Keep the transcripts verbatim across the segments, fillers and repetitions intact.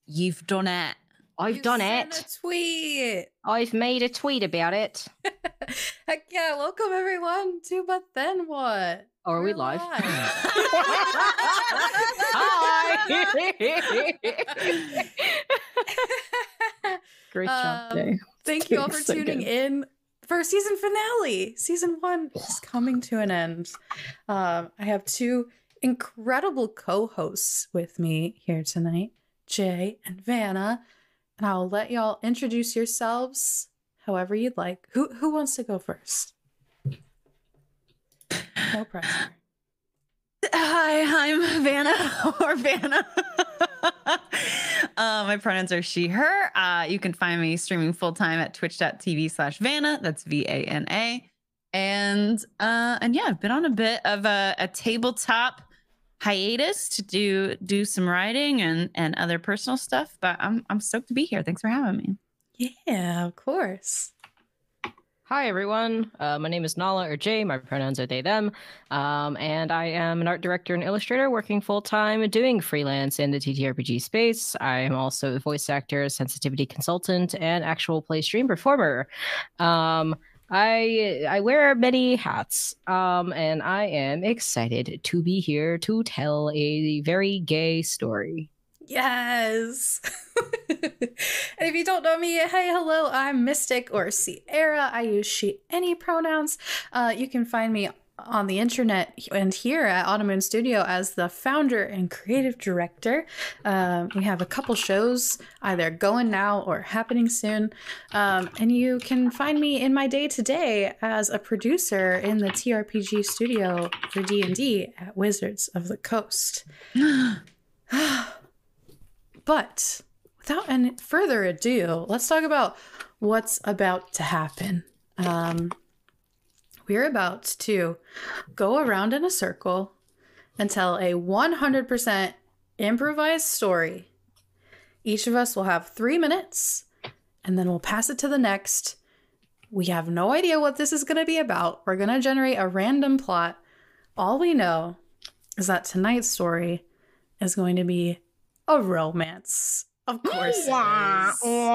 You've done it. I've You done sent it. a tweet. I've made a tweet about it. Heck yeah! Welcome everyone to But Then What? Oh, are we We're live? Hi. Great job, Um, Jay. Thank you all for So tuning good. in for our season finale. Season one is coming to an end. Um, I have two incredible co-hosts with me here tonight, Jay and Vanna, and I'll let y'all introduce yourselves however you'd like. Who who wants to go first? No pressure. Hi, I'm Vanna or Vanna. uh, my pronouns are she, her. Uh, you can find me streaming full time at twitch.tv slash Vanna. That's V A N A. And uh, and yeah, I've been on a bit of a, a tabletop hiatus to do do some writing and and other personal stuff. But I'm I'm stoked to be here. Thanks for having me. Yeah, of course. Hi, everyone. Uh, my name is Nala or Jay. My pronouns are they, them. Um, and I am an art director and illustrator working full time doing freelance in the T T R P G space. I am also a voice actor, sensitivity consultant, and actual play stream performer. Um, I I wear many hats, um, and I am excited to be here to tell a very gay story. Yes. And if you don't know me, hey, hello, I'm Mystic or Sierra. I use she, any pronouns. Uh, you can find me on the internet and here at Automoon Studio as the founder and creative director. Um, we have a couple shows either going now or happening soon. Um, and you can find me in my day-to-day as a producer in the T R P G studio for D and D at Wizards of the Coast. But without any further ado, let's talk about what's about to happen. Um, we're about to go around in a circle and tell a one hundred percent improvised story. Each of us will have three minutes, and then we'll pass it to the next. We have no idea what this is going to be about. We're going to generate a random plot. All we know is that tonight's story is going to be a romance. Of course it is. What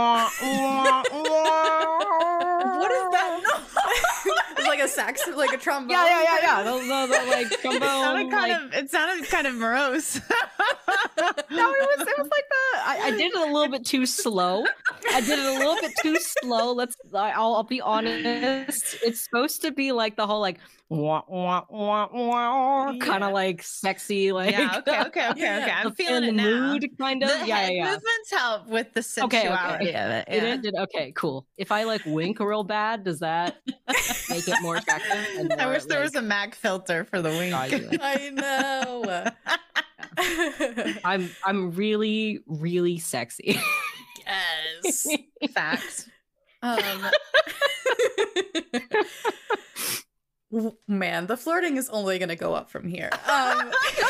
is that? No. It's like a sax, like a trombone. Yeah, yeah, yeah, yeah. The, the, the, like It trombone. sounded kind like, of it sounded kind of morose. no, it was it was like the I, I did it a little bit too slow. I did it a little bit too slow. Let's I- I'll, I'll be honest. It's supposed to be like the whole like wah, wah, wah, wah, Yeah. kind of like sexy, like Yeah, okay, okay, okay, Yeah. okay. I'm the- feeling in it the now. mood, kind of. The yeah, head yeah, yeah. movements help with the Okay, okay. sensuality of it. Did Yeah. it? Did okay, cool. If I like wink real bad, does that make it more attractive? And I more, wish there was a like, Mac filter for the wink. Gotcha. I know. I'm I'm really really sexy. Yes. Facts. Um, w- man, the flirting is only going to go up from here. Um,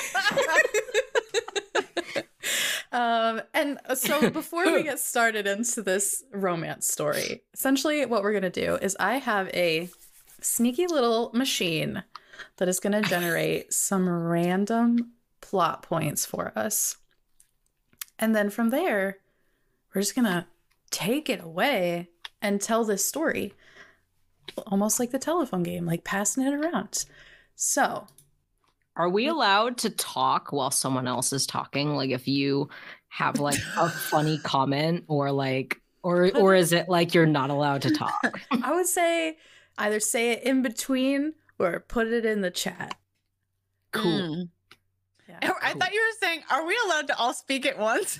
um, and so before we get started into this romance story, essentially what we're going to do is I have a sneaky little machine that is going to generate some random plot points for us. And then from there, we're just going to take it away and tell this story. Almost like the telephone game, like passing it around. So, Are we allowed to talk while someone else is talking? Like if you have like a funny comment or like or or is it like you're not allowed to talk? I would say either say it in between or put it in the chat. Cool. Mm. Yeah. I I thought you were saying, are we allowed to all speak at once?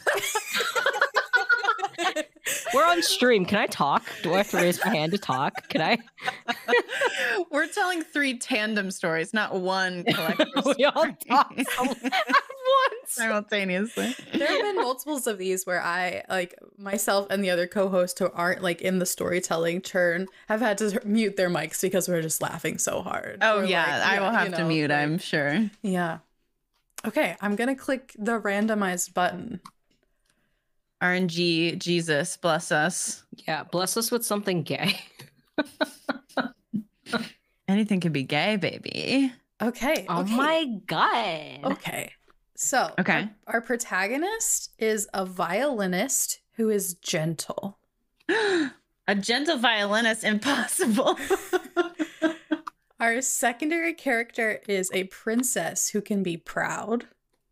We're on stream. Can I talk? Do I have to raise my hand to talk? Can I? We're telling three tandem stories, not one collective We all story. talk some- at once. Simultaneously. There have been multiples of these where I, like, myself and the other co-host who aren't, like, in the storytelling turn have had to mute their mics because we're just laughing so hard. Oh, We're yeah, like, I will you have to know, mute, like- I'm sure. Yeah. Okay, I'm gonna click the randomized button. R N G, Jesus, bless us. Yeah, bless us with something gay. Anything can be gay, baby. Okay. Oh okay. my god. Okay. So, Okay. our, our protagonist is a violinist who is gentle. A gentle violinist, impossible. Our secondary character is a princess who can be proud.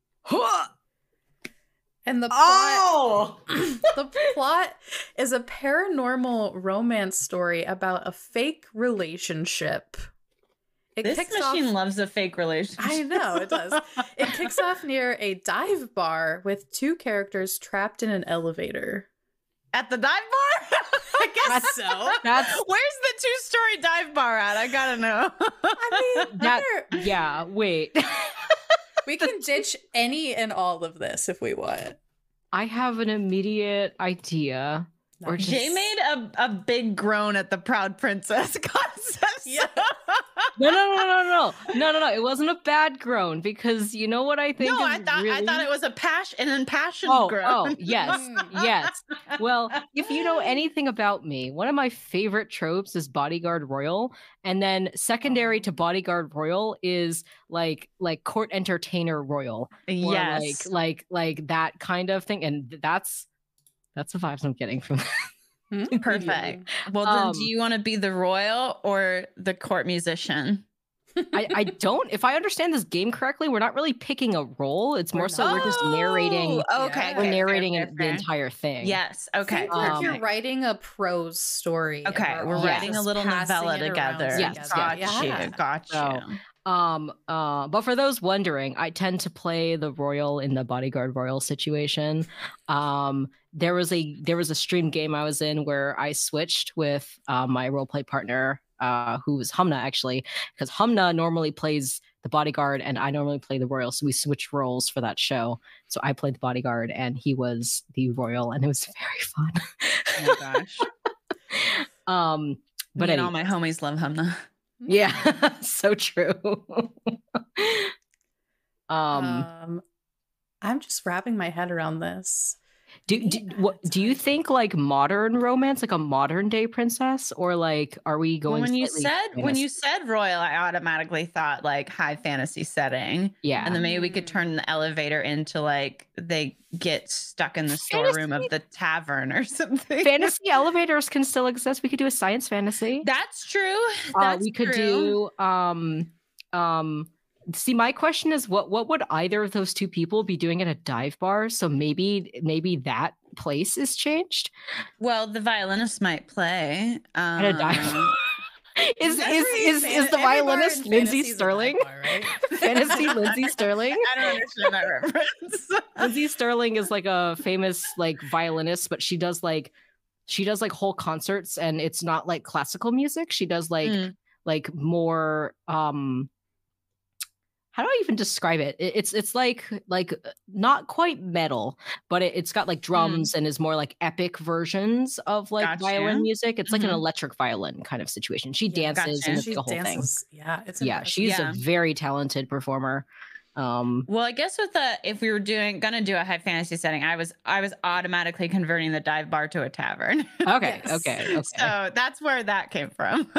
And the plot, Oh! the plot is a paranormal romance story about a fake relationship. It This kicks machine off, loves a fake relationship. I know, it does. It kicks off near a dive bar with two characters trapped in an elevator. At the dive bar? I guess That's- so. that's- Where's the two-story dive bar at? I gotta know. I mean, That- there- Yeah, wait. we can ditch any and all of this if we want. I have an immediate idea. Or Nice. just- Jay made a, a big groan at the proud princess concept. Yeah. No, no, no, no, no, no, no, no. It wasn't a bad groan because you know what I think. No, is I thought I really... thought it was a passion, an impassioned Oh, groan. oh, yes, yes. Well, if you know anything about me, one of my favorite tropes is bodyguard royal, and then secondary to bodyguard royal is like like court entertainer royal, or Yes. like like like that kind of thing, and that's that's the vibes I'm getting from that. Perfect. Well, then, Um, do you want to be the royal or the court musician? I, I don't. If I understand this game correctly, we're not really picking a role. It's more We're so not. we're just narrating. Oh, okay. Yeah. We're okay, narrating fair, it- fair, the fair. entire thing. Yes. Okay. Think like Um, you're writing a prose story. and Okay, we're all Yeah. writing a just little passing novella it around together. Yes, Got yeah. you. Yeah. Got you. So- Um, uh, but for those wondering, I tend to play the royal in the bodyguard royal situation. Um, there was a there was a stream game I was in where I switched with uh, my roleplay partner, uh, who was Humna actually, because Humna normally plays the bodyguard and I normally play the royal, so we switched roles for that show. So I played the bodyguard and he was the royal, and it was very fun. Oh my gosh. um, but Me and any- all my homies love Humna. yeah, so true. um. Um, I'm just wrapping my head around this. Do do, what, do you think like modern romance, like a modern day princess, or like are we Well, going? when you slightly said when fantasy? you said royal, I automatically thought like high fantasy setting, yeah, and then maybe we could Mm. turn the elevator into like they get stuck in the Fantasy- storeroom of the tavern or something. fantasy elevators can still exist. We could do a science fantasy. That's true. Uh, That's we could true. do um um. See, my question is, what what would either of those two people be doing at a dive bar? So maybe maybe that place is changed Well, the violinist might play at a dive. um, is Every is is, fan- is the every bar in violinist fantasy Lindsay is a dive Sterling? bar, right? Fantasy Lindsay Sterling. I don't understand that reference. Lindsay Sterling is like a famous like violinist, but she does like she does like whole concerts, and it's not like classical music. She does like Mm. like more um how do I even describe it? It- It's it's like like not quite metal, but it, it's got like drums and is more like epic versions of like Gotcha. violin music. It's like an Mhm. electric violin kind of situation. She Yeah, dances gotcha. and it's She the whole thing. dances. Yeah, it's Yeah, impressive. she's Yeah. a very talented performer. Um Well, I guess with the if we were doing gonna do a high fantasy setting, I was I was automatically converting the dive bar to a tavern. okay, Yes. okay, okay. So that's where that came from.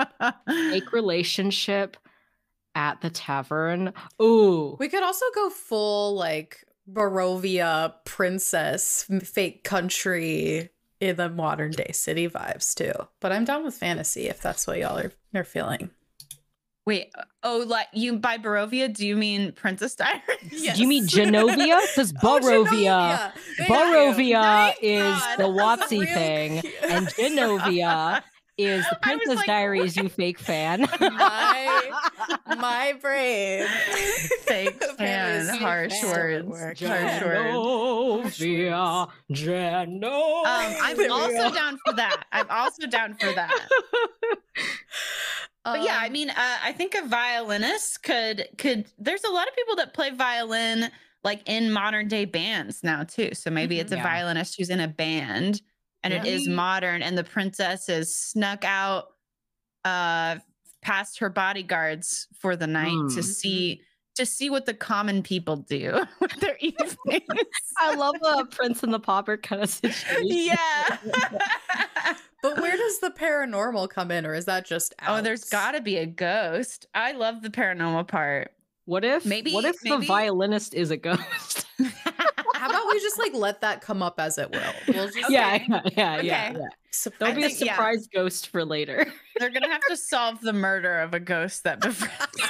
Fake relationship at the tavern. Ooh. We could also go full like Barovia princess, m- fake country in the modern day city vibes too. But I'm down with fantasy if that's what y'all are, are feeling. Wait, oh, like you by Barovia? Do you mean Princess Diaries? Yes. Do you mean Genovia? Because Oh, Barovia, Genovia. Barovia Thank is God. the That's a Watsy real thing, cute- and Genovia is the I was Princess like, Diaries. You fake fan. my my brain. Fake Apparently fan, it's harsh still at words. work. Harsh words. Genovia, Genovia. Um, I'm There we also go. down for that. I'm also down for that. But yeah, I Um, mean, uh, I think a violinist could could. There's a lot of people that play violin like in modern day bands now too. So maybe Mhm. it's a Yeah. violinist who's in a band, and it Yeah. is modern, and the princess is snuck out uh past her bodyguards for the night to Mm. see to see what the common people do with their evenings. I love a Prince and the Pauper kind of situation. Yeah. But where does the paranormal come in, or is that just Oh, there's out? got to be a ghost. I love the paranormal part. What if Maybe- what if the maybe- violinist is a ghost? How about we just like let that come up as it will? We'll just yeah, Okay. yeah, yeah, Okay. yeah, yeah. surprise. There'll be a think- yeah. surprise ghost for later. They're gonna have to solve the murder of a ghost that befriends.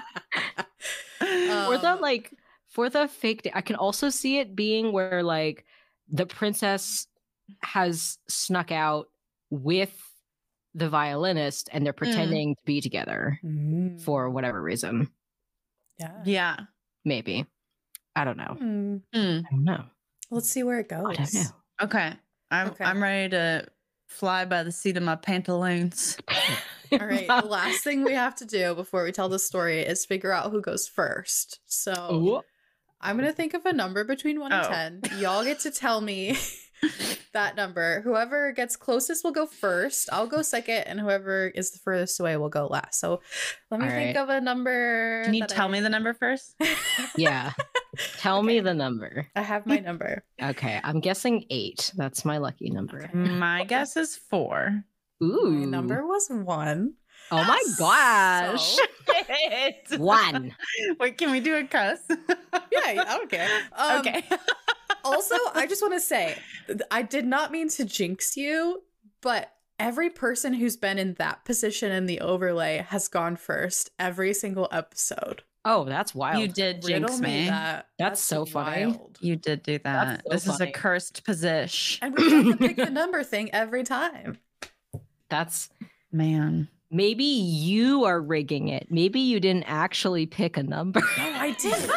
Or the Um, like for the fake da- I can also see it being where like the princess has snuck out with the violinist and they're pretending to be together Mm. for whatever reason. yeah. Yeah. Maybe. I don't know. Hmm. Hmm. I don't know. Let's see where it goes. I don't know. Okay. I'm Okay. I'm ready to fly by the seat of my pantaloons. All right. The last thing we have to do before we tell the story is figure out who goes first. So Ooh. I'm gonna think of a number between one Oh. and ten. Y'all get to tell me that number. Whoever gets closest will go first. I'll go second, and whoever is the furthest away will go last. So let me All think right. of a number. Can you that tell I... me the number first? Yeah. Tell me Okay. the number. I have my number. Okay. I'm guessing eight. That's my lucky number. Okay. My guess is four. Ooh. My number was one. Oh my gosh. So- One. Wait, can we do a cuss? Yeah, I don't care. Um, okay. Also, I just want to say, th- I did not mean to jinx you, but every person who's been in that position in the overlay has gone first every single episode. Oh, that's wild. You did Riddle jinx me. that. That's so funny. wild. You did do that. That's so This is a funny. cursed position. And we have to pick the number thing every time. That's Man. maybe you are rigging it. Maybe you didn't actually pick a number. No, I did.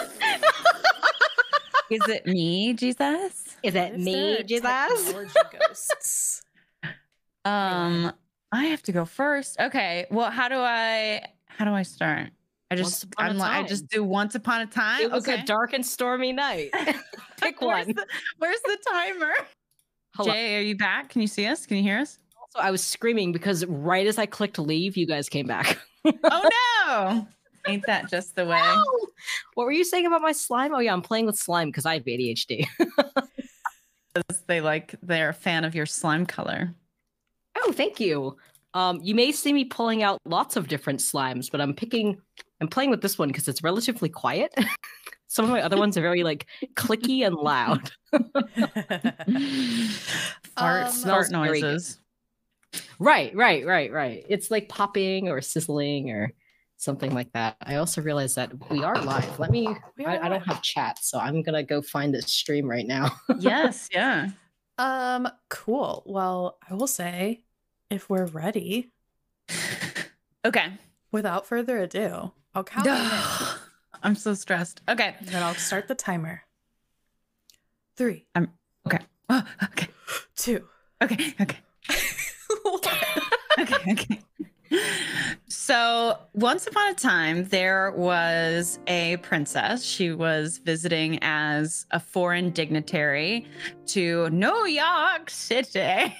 Is it me, Jesus? Is it me, Jesus? Technology ghosts. Um, I have to go first. Okay. Well, how do I how do I start? I Once just upon a I'm like I time. just do once upon a time. It was okay. a dark and stormy night. Pick Where's one. the, where's the timer? Hello. Jay, are you back? Can you see us? Can you hear us? Also, I was screaming because right as I clicked leave, you guys came back. Oh no! Ain't that just the way? What were you saying about my slime? Oh yeah, I'm playing with slime because I have A D H D. They like they're a fan of your slime color. Oh, thank you. Um, you may see me pulling out lots of different slimes, but I'm picking, I'm playing with this one because it's relatively quiet. Some of my other ones are very like clicky and loud. Fart, Um, fart Smells very good. noises. Right, right, right, right. It's like popping or sizzling or something like that. I also realized that we are live. Let me, We I, are I don't live. have chat, so I'm gonna go find this stream right now. Yes, yeah. Um, cool. Well, I will say, if we're ready, Okay. without further ado, I'll count them in, I'm so stressed. Okay. and then I'll start the timer. Three, Oh, okay. two, Okay. Okay. one. Okay. Okay. So, once upon a time, there was a princess. She was visiting as a foreign dignitary to New York City.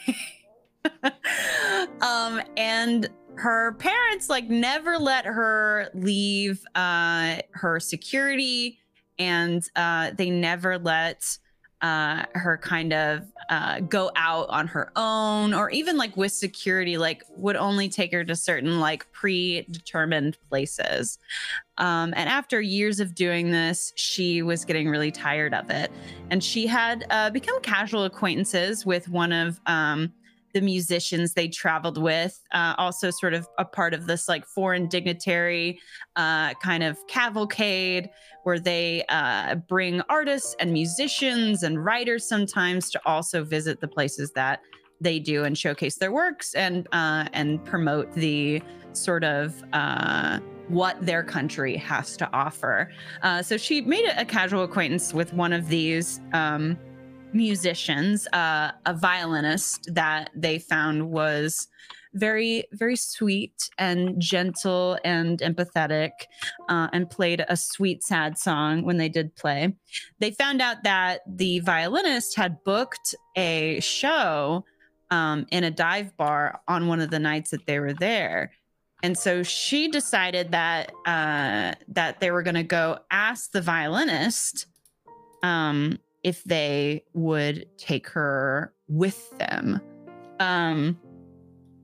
um, and her parents like never let her leave uh, her security, and uh, they never let uh, her kind of uh, go out on her own, or even like with security, like would only take her to certain like predetermined places. Um, and after years of doing this, she was getting really tired of it. And she had uh, become casual acquaintances with one of um, the musicians they traveled with, uh, also sort of a part of this like foreign dignitary uh, kind of cavalcade where they uh, bring artists and musicians and writers sometimes to also visit the places that they do and showcase their works and uh, and promote the sort of uh, what their country has to offer. Uh, so she made a, a casual acquaintance with one of these um, musicians, uh, a violinist that they found was very, very sweet and gentle and empathetic, uh, and played a sweet, sad song when they did play. They found out that the violinist had booked a show um, in a dive bar on one of the nights that they were there. And so she decided that uh, that they were going to go ask the violinist um, if they would take her with them. Um,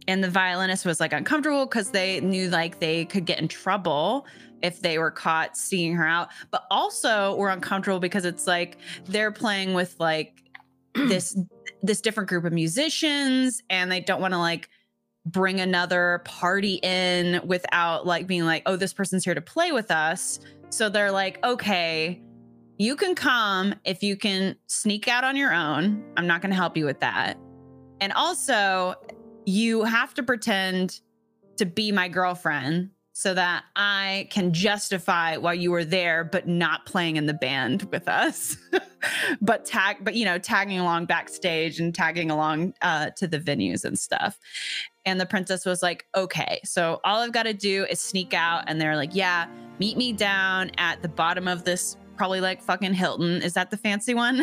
and the violinist was like uncomfortable because they knew like they could get in trouble if they were caught seeing her out, but also were uncomfortable because it's like they're playing with like this this different group of musicians, and they don't want to like bring another party in without like being like, oh, this person's here to play with us. So they're like, okay, you can come if you can sneak out on your own. I'm not going to help you with that. And also, you have to pretend to be my girlfriend so that I can justify why you were there, but not playing in the band with us, but tag, but you know, tagging along backstage and tagging along uh, to the venues and stuff. And the princess was like, okay, so all I've got to do is sneak out. And they're like, yeah, meet me down at the bottom of this, probably like fucking Hilton. Is that the fancy one?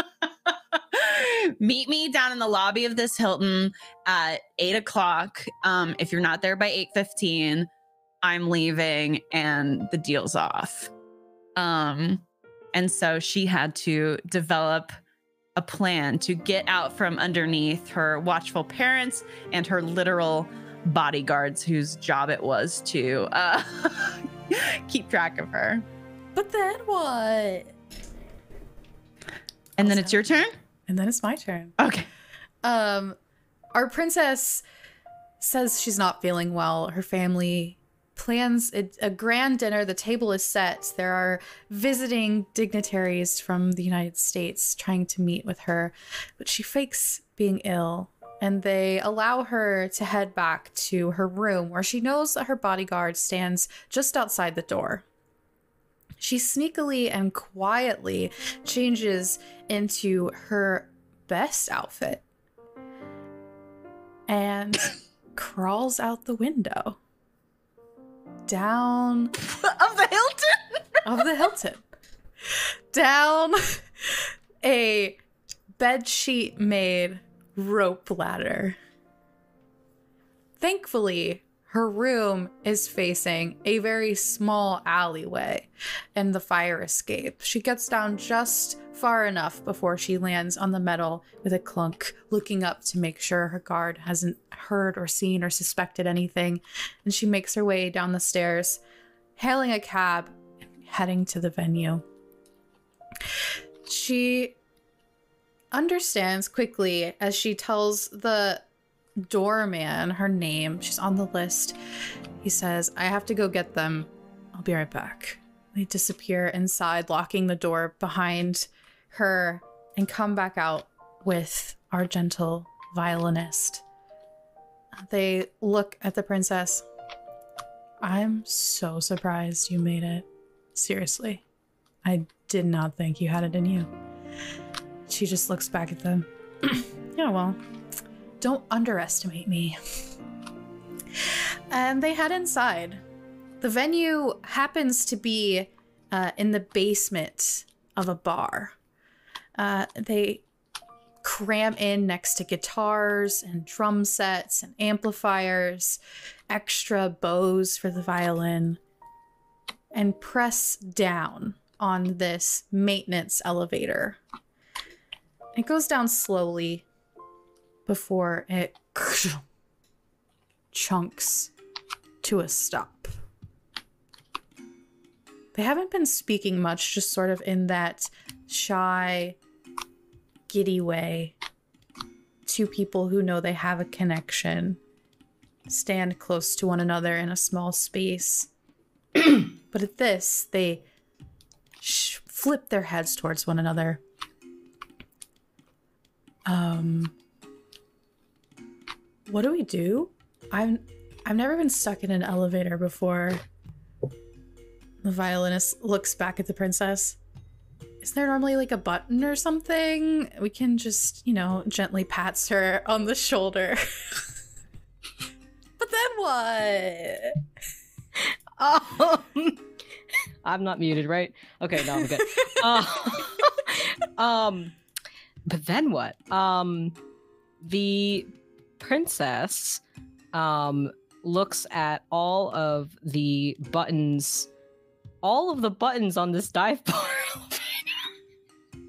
Meet me down in the lobby of this Hilton at eight o'clock. Um, if you're not there by eight fifteen, I'm leaving and the deal's off. Um, and so she had to develop a plan to get out from underneath her watchful parents and her literal bodyguards, whose job it was to uh, keep track of her. But then what? And then it's your turn? And then it's my turn. Okay. Um, our princess says she's not feeling well. Her family plans a, a grand dinner. The table is set. There are visiting dignitaries from the United States trying to meet with her, but she fakes being ill, and they allow her to head back to her room where she knows that her bodyguard stands just outside the door. She sneakily and quietly changes into her best outfit and crawls out the window. Down of the Hilton of the Hilton down a bedsheet made rope ladder. Thankfully, her room is facing a very small alleyway and the fire escape. She gets down just far enough before she lands on the metal with a clunk, looking up to make sure her guard hasn't heard or seen or suspected anything. And she makes her way down the stairs, hailing a cab and heading to the venue. She understands quickly as she tells the doorman her name. She's on the list. He says, I have to go get them. I'll be right back. They disappear inside, locking the door behind her, and come back out with our gentle violinist. They look at the princess. I'm so surprised you made it. Seriously. I did not think you had it in you. She just looks back at them. Yeah, well, don't underestimate me. And they head inside. The venue happens to be uh, in the basement of a bar. Uh, they cram in next to guitars and drum sets and amplifiers, extra bows for the violin, and press down on this maintenance elevator. It goes down slowly before it chunks to a stop. They haven't been speaking much, just sort of in that shy, giddy way. Two people who know they have a connection stand close to one another in a small space. But at this, they sh- flip their heads towards one another. Um, what do we do? I've I've never been stuck in an elevator before. The violinist looks back at the princess. Isn't there normally like a button or something? We can just, you know, gently pats her on the shoulder. But then what? Um, I'm not muted, right? Okay, no, I'm good. uh, um, but then what? Um, the princess um looks at all of the buttons, all of the buttons on this dive bar.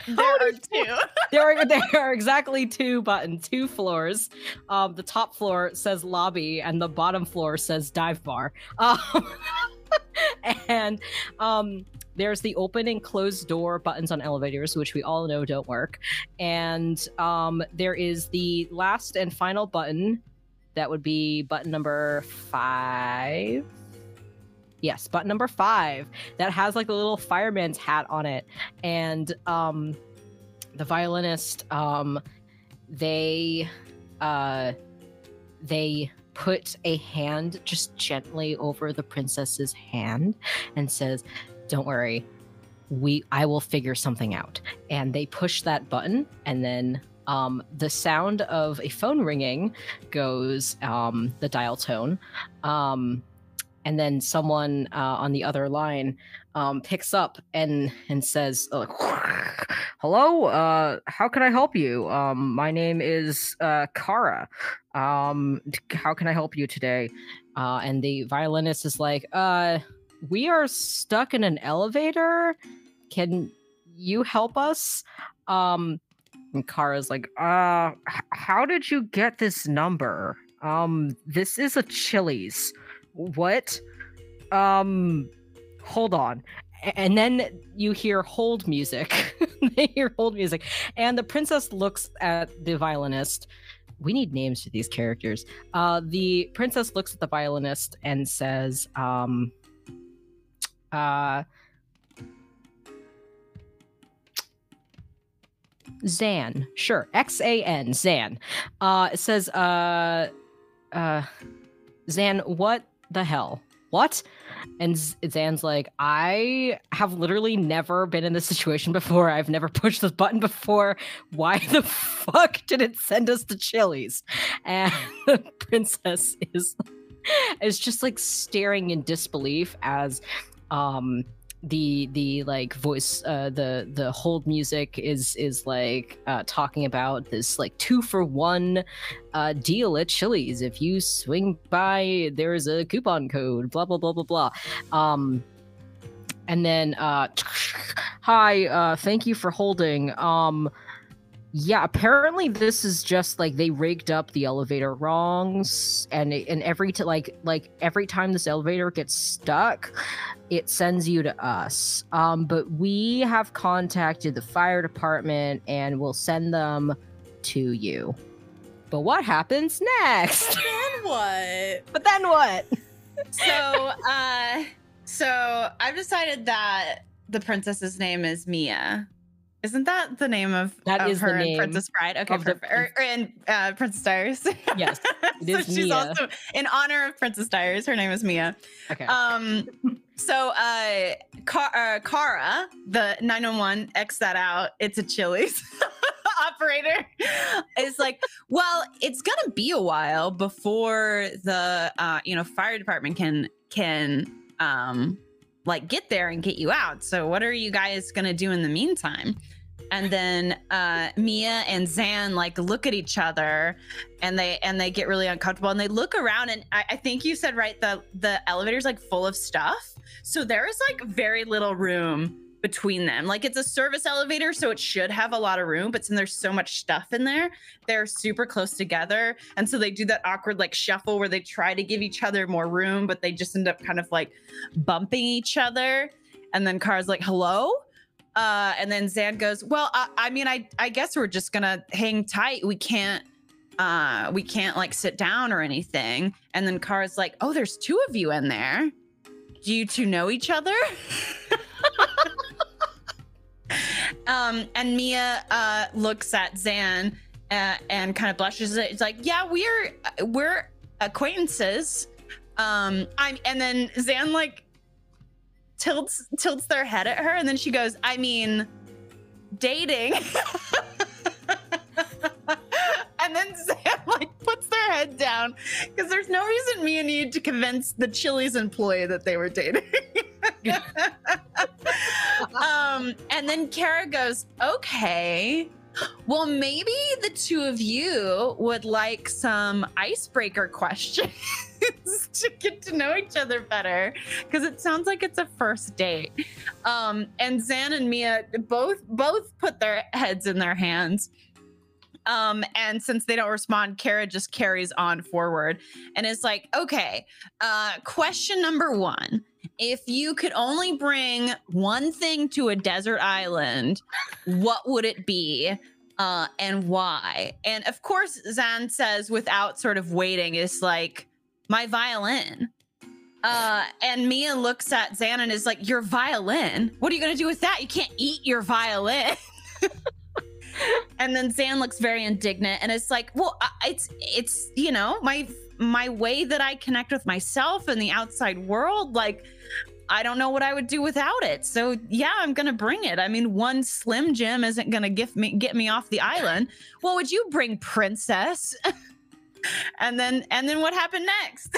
there are two. there are there are exactly two buttons, two floors. Um, the top floor says lobby, and the bottom floor says dive bar. Um, and um, there's the open and closed door buttons on elevators, which we all know don't work. And um, there is the last and final button. That would be button number five. Yes, button number five. That has like a little fireman's hat on it. And um, the violinist, um, they, uh, they put a hand just gently over the princess's hand and says, "Don't worry, we I will figure something out." And they push that button, and then Um, the sound of a phone ringing goes, um, the dial tone, um, and then someone uh, on the other line um, picks up and and says, uh, "Hello, uh, how can I help you? Um, my name is uh, Kara. Um, how can I help you today?" Uh, and the violinist is like, uh, "We are stuck in an elevator. Can you help us?" Um, And Kara's like, uh, h- how did you get this number? Um, this is a Chili's. What? Um, hold on. A- And then you hear hold music. They hear hold music. And the princess looks at the violinist. We need names for these characters. Uh, the princess looks at the violinist and says, um, uh, Zan, sure, X A N, Zan. Uh, it says, uh, uh, Zan, what the hell? What? And Z- Zan's like, I have literally never been in this situation before. I've never pushed this button before. Why the fuck did it send us to Chili's? And the princess is is just like staring in disbelief as, um. the the like voice uh the the hold music is is like uh talking about this like two for one uh deal at Chili's. If you swing by, there's a coupon code, blah blah blah blah blah. Um and then uh hi, uh thank you for holding. Um yeah, apparently this is just like they rigged up the elevator wrongs, and it, and every t- like like every time this elevator gets stuck, it sends you to us. Um, but we have contacted the fire department and we'll send them to you. But what happens next? Then what? But then what? So, uh, so I've decided that the princess's name is Mia. Isn't that the name of, That of is the her in name Princess Bride? Okay, of the perfect. Or, or in uh, Princess Diaries. Yes, it so is she's Mia. also in honor of Princess Diaries. Her name is Mia. Okay. Um, so uh, Ka- uh, Kara, the nine one one, X that out. It's a Chili's operator. Is like, well, it's gonna be a while before the uh, you know fire department can can um like get there and get you out. So what are you guys gonna do in the meantime? And then uh, Mia and Zan like look at each other, and they and they get really uncomfortable, and they look around, and I, I think you said right, the the elevator's like full of stuff, so there is like very little room between them. Like it's a service elevator, so it should have a lot of room, but since there's so much stuff in there, they're super close together, and so they do that awkward like shuffle where they try to give each other more room, but they just end up kind of like bumping each other. And then Kara's like, hello? Uh, and then Zan goes, well, I, I mean, I, I guess we're just gonna hang tight. We can't, uh, we can't like sit down or anything. And then Kara's like, oh, there's two of you in there. Do you two know each other? um, and Mia uh, looks at Zan uh, and kind of blushes. It's like, yeah, we're we're acquaintances. Um, I'm, and then Zan like. tilts tilts their head at her, and then she goes, I mean, dating. And then Zan like puts their head down because there's no reason Mia needed to convince the Chili's employee that they were dating. um, and then Kara goes, okay, Well, maybe the two of you would like some icebreaker questions to get to know each other better, because it sounds like it's a first date. Um, and Zan and Mia both both put their heads in their hands. Um, and since they don't respond, Kara just carries on forward and is like, okay, uh, question number one. If you could only bring one thing to a desert island, what would it be? Uh, and why? And of course, Zan says without sort of waiting, is like, my violin. Uh, and Mia looks at Zan and is like, your violin? What are you going to do with that? You can't eat your violin. And then Zan looks very indignant and it's like, well, it's, it's, you know, my, my way that I connect with myself and the outside world. Like, I don't know what I would do without it. So yeah, I'm going to bring it. I mean, one Slim Jim isn't going to get me, get me off the island. What would you bring, princess? And then, and then what happened next?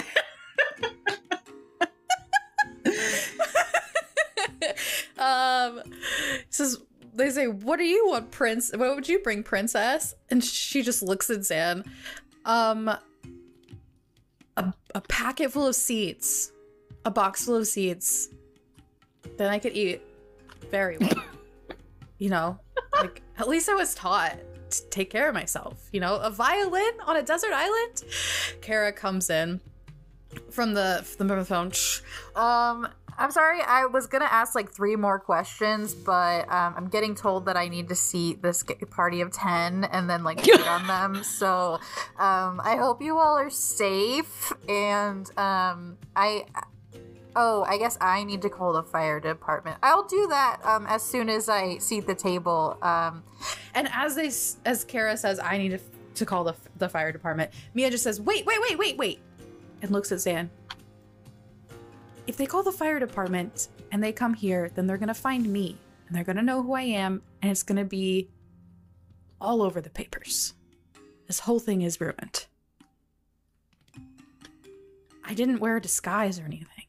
um, says, they say, what do you want, prince? What would you bring, princess? And she just looks at Zan. Um, a, a packet full of seeds. A box full of seeds. Then I could eat very well. You know, like, at least I was taught to take care of myself. You know, a violin on a desert island? Kara comes in from the, from the phone. Um... I'm sorry, I was gonna ask like three more questions, but um, I'm getting told that I need to seat this party of ten and then like wait on them. So um, I hope you all are safe. And um, I, oh, I guess I need to call the fire department. I'll do that um, as soon as I seat the table. Um, and as they, as Kara says, I need to, to call the the fire department. Mia just says, wait, wait, wait, wait, wait, and looks at Zan. If they call the fire department and they come here, then they're going to find me and they're going to know who I am. And it's going to be all over the papers. This whole thing is ruined. I didn't wear a disguise or anything.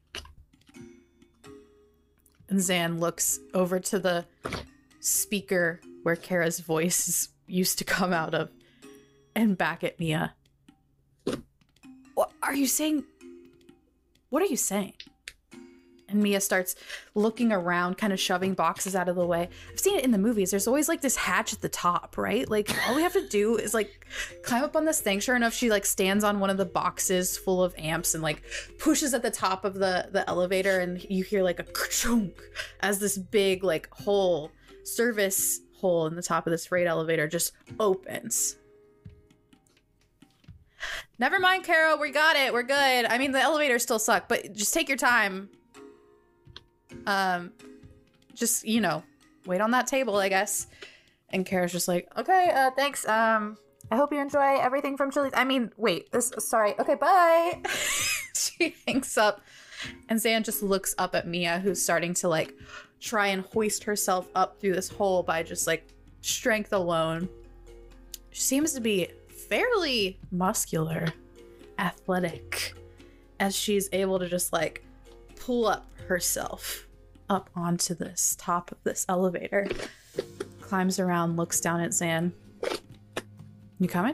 And Zan looks over to the speaker where Kara's voice used to come out of and back at Mia. What are you saying? What are you saying? And Mia starts looking around, kind of shoving boxes out of the way. I've seen it in the movies. There's always like this hatch at the top, right? Like all we have to do is like climb up on this thing. Sure enough, she like stands on one of the boxes full of amps and like pushes at the top of the, the elevator. And you hear like a ka-chunk as this big like hole, service hole in the top of this freight elevator just opens. Never mind, Carol. We got it. We're good. I mean, the elevators still suck, but just take your time. Um, just, you know, wait on that table, I guess. And Kara's just like, okay, uh, thanks. Um, I hope you enjoy everything from Chili's. I mean, wait, this, sorry. Okay, bye. She hangs up and Zan just looks up at Mia, who's starting to like try and hoist herself up through this hole by just like strength alone. She seems to be fairly muscular, athletic, as she's able to just like pull up herself up onto this top of this elevator, climbs around, looks down at Zan. You coming?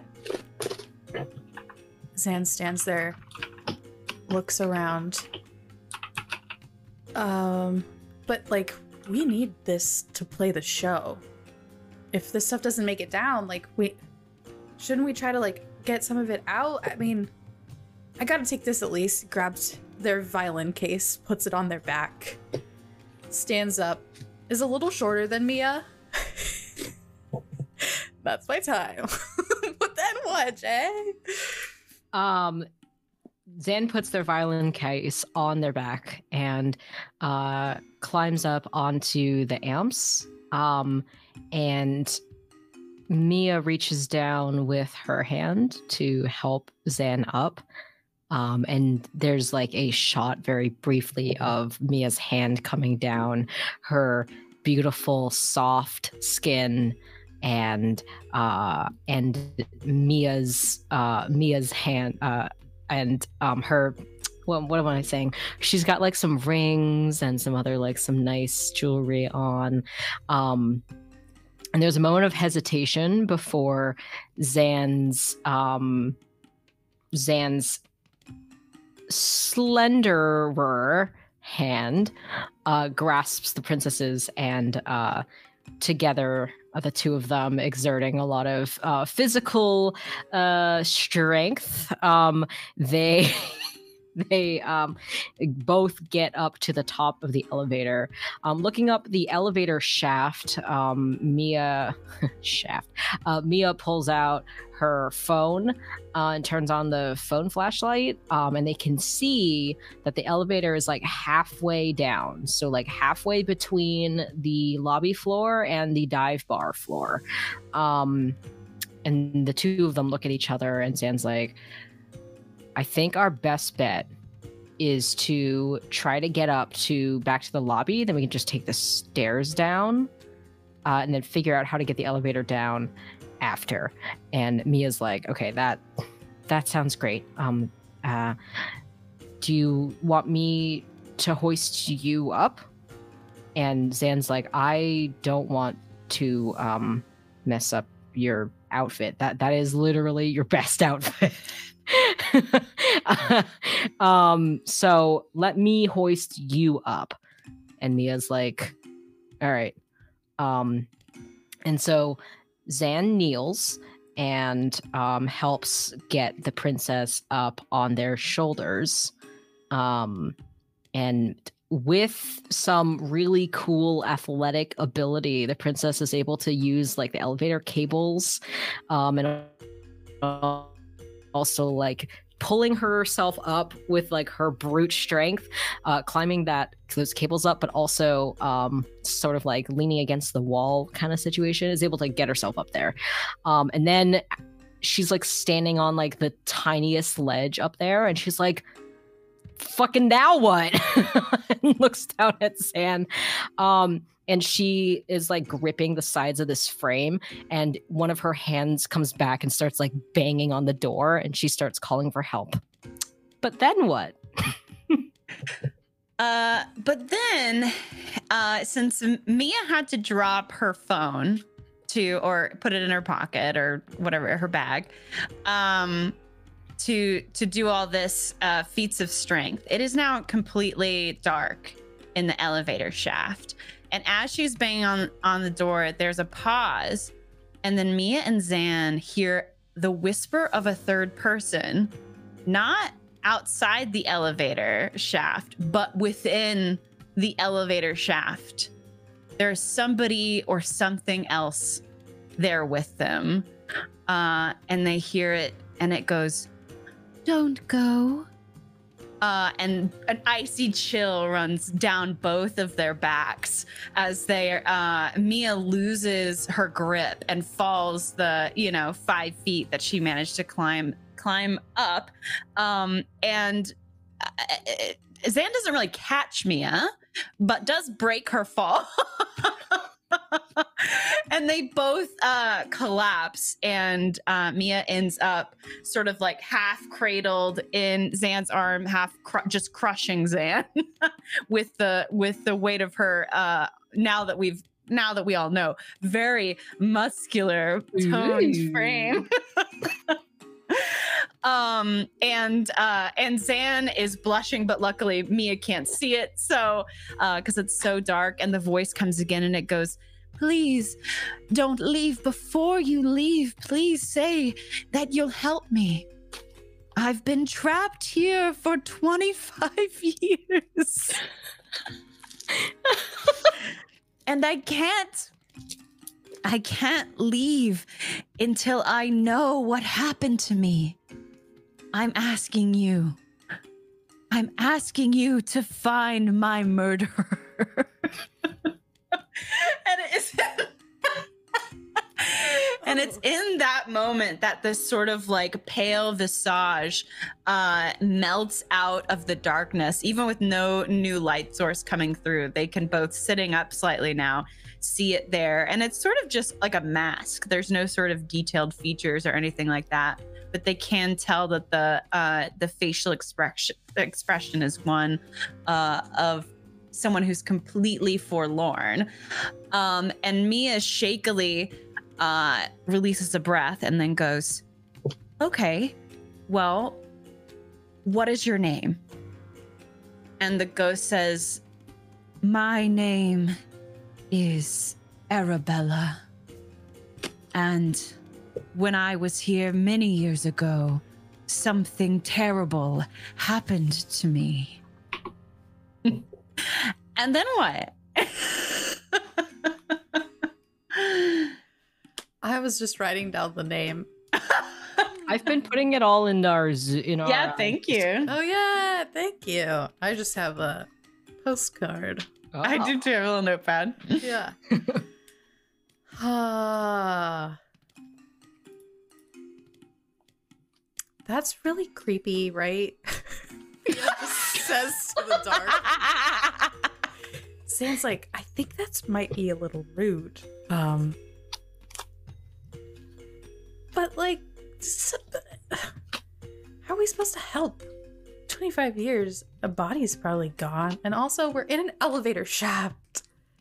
Zan stands there, looks around. Um, but like, we need this to play the show. If this stuff doesn't make it down, like, we shouldn't we try to like get some of it out? I mean, I gotta take this at least. Grabs their violin case, puts it on their back, stands up, is a little shorter than Mia. That's my time. But then what, Jay? Um, Zan puts their violin case on their back and uh, climbs up onto the amps. Um, and Mia reaches down with her hand to help Zan up. Um, and there's like a shot very briefly of Mia's hand coming down, her beautiful soft skin, and uh, and Mia's uh, Mia's hand uh, and um, her. What, what am I saying? She's got like some rings and some other like some nice jewelry on. Um, And there's a moment of hesitation before Zan's um, Zan's slenderer hand uh, grasps the princess's, and uh, together, uh, the two of them exerting a lot of uh, physical uh, strength, um, they they um, both get up to the top of the elevator. Um, looking up the elevator shaft, um, Mia shaft. Uh, Mia pulls out her phone uh, and turns on the phone flashlight, um, and they can see that the elevator is like halfway down, so like halfway between the lobby floor and the dive bar floor. Um, and the two of them look at each other, and Zan's like, I think our best bet is to try to get up to back to the lobby. Then we can just take the stairs down uh, and then figure out how to get the elevator down after. And Mia's like, okay, that that sounds great. Um, uh, do you want me to hoist you up? And Zan's like, I don't want to um, mess up your outfit. That that is literally your best outfit. uh, um so let me hoist you up. And Mia's like, all right. Um and so Zan kneels and um helps get the princess up on their shoulders, um and with some really cool athletic ability, the princess is able to use like the elevator cables, um and also like pulling herself up with like her brute strength, uh, climbing that those cables up, but also um, sort of like leaning against the wall kind of situation, is able to get herself up there. Um, and then she's like standing on like the tiniest ledge up there, and she's like, fucking now what? And looks down at Zan. Um, and she is like gripping the sides of this frame, and one of her hands comes back and starts like banging on the door, and she starts calling for help. But then what? uh, but then, uh, since Mia had to drop her phone to, or put it in her pocket or whatever, her bag, um, to to do all this uh, feats of strength, it is now completely dark in the elevator shaft. And as she's banging on, on the door, there's a pause. And then Mia and Zan hear the whisper of a third person, not outside the elevator shaft, but within the elevator shaft. There's somebody or something else there with them. Uh, and they hear it, and it goes, "Don't go." Uh, and an icy chill runs down both of their backs as they, uh, Mia loses her grip and falls the, you know, five feet that she managed to climb climb up. Um, and uh, Zan doesn't really catch Mia, but does break her fall. And they both uh, collapse, and uh, Mia ends up sort of like half cradled in Zan's arm, half cr- just crushing Zan with the with the weight of her. Uh, now that we've now that we all know, very muscular, toned Ooh. frame. um and uh and Zan is blushing, but luckily Mia can't see it, so uh because it's so dark. And the voice comes again, and it goes, "Please don't leave. Before you leave, please say that you'll help me. I've been trapped here for twenty-five years. And I can't, I can't leave until I know what happened to me. I'm asking you, I'm asking you to find my murderer." And it's and it's in that moment that this sort of like pale visage uh, melts out of the darkness, even with no new light source coming through. They can both, sitting up slightly now, see it there, and it's sort of just like a mask. There's no sort of detailed features or anything like that, but they can tell that the uh, the facial expression expression is one uh, of someone who's completely forlorn. Um, and Mia shakily uh, releases a breath and then goes, okay, well, what is your name? And the ghost says, my name is Arabella. And when I was here many years ago, something terrible happened to me. And then what? I was just writing down the name. I've been putting it all in our z- in our. Yeah, thank you. Oh yeah, thank you. I just have a postcard. Oh. I do too. I have a little notepad. Yeah. Ah. That's really creepy, right? It just says to the dark. Sounds like, I think that's might be a little rude. Um, but like, s- how are we supposed to help? twenty-five years, a body's probably gone, and also we're in an elevator shaft.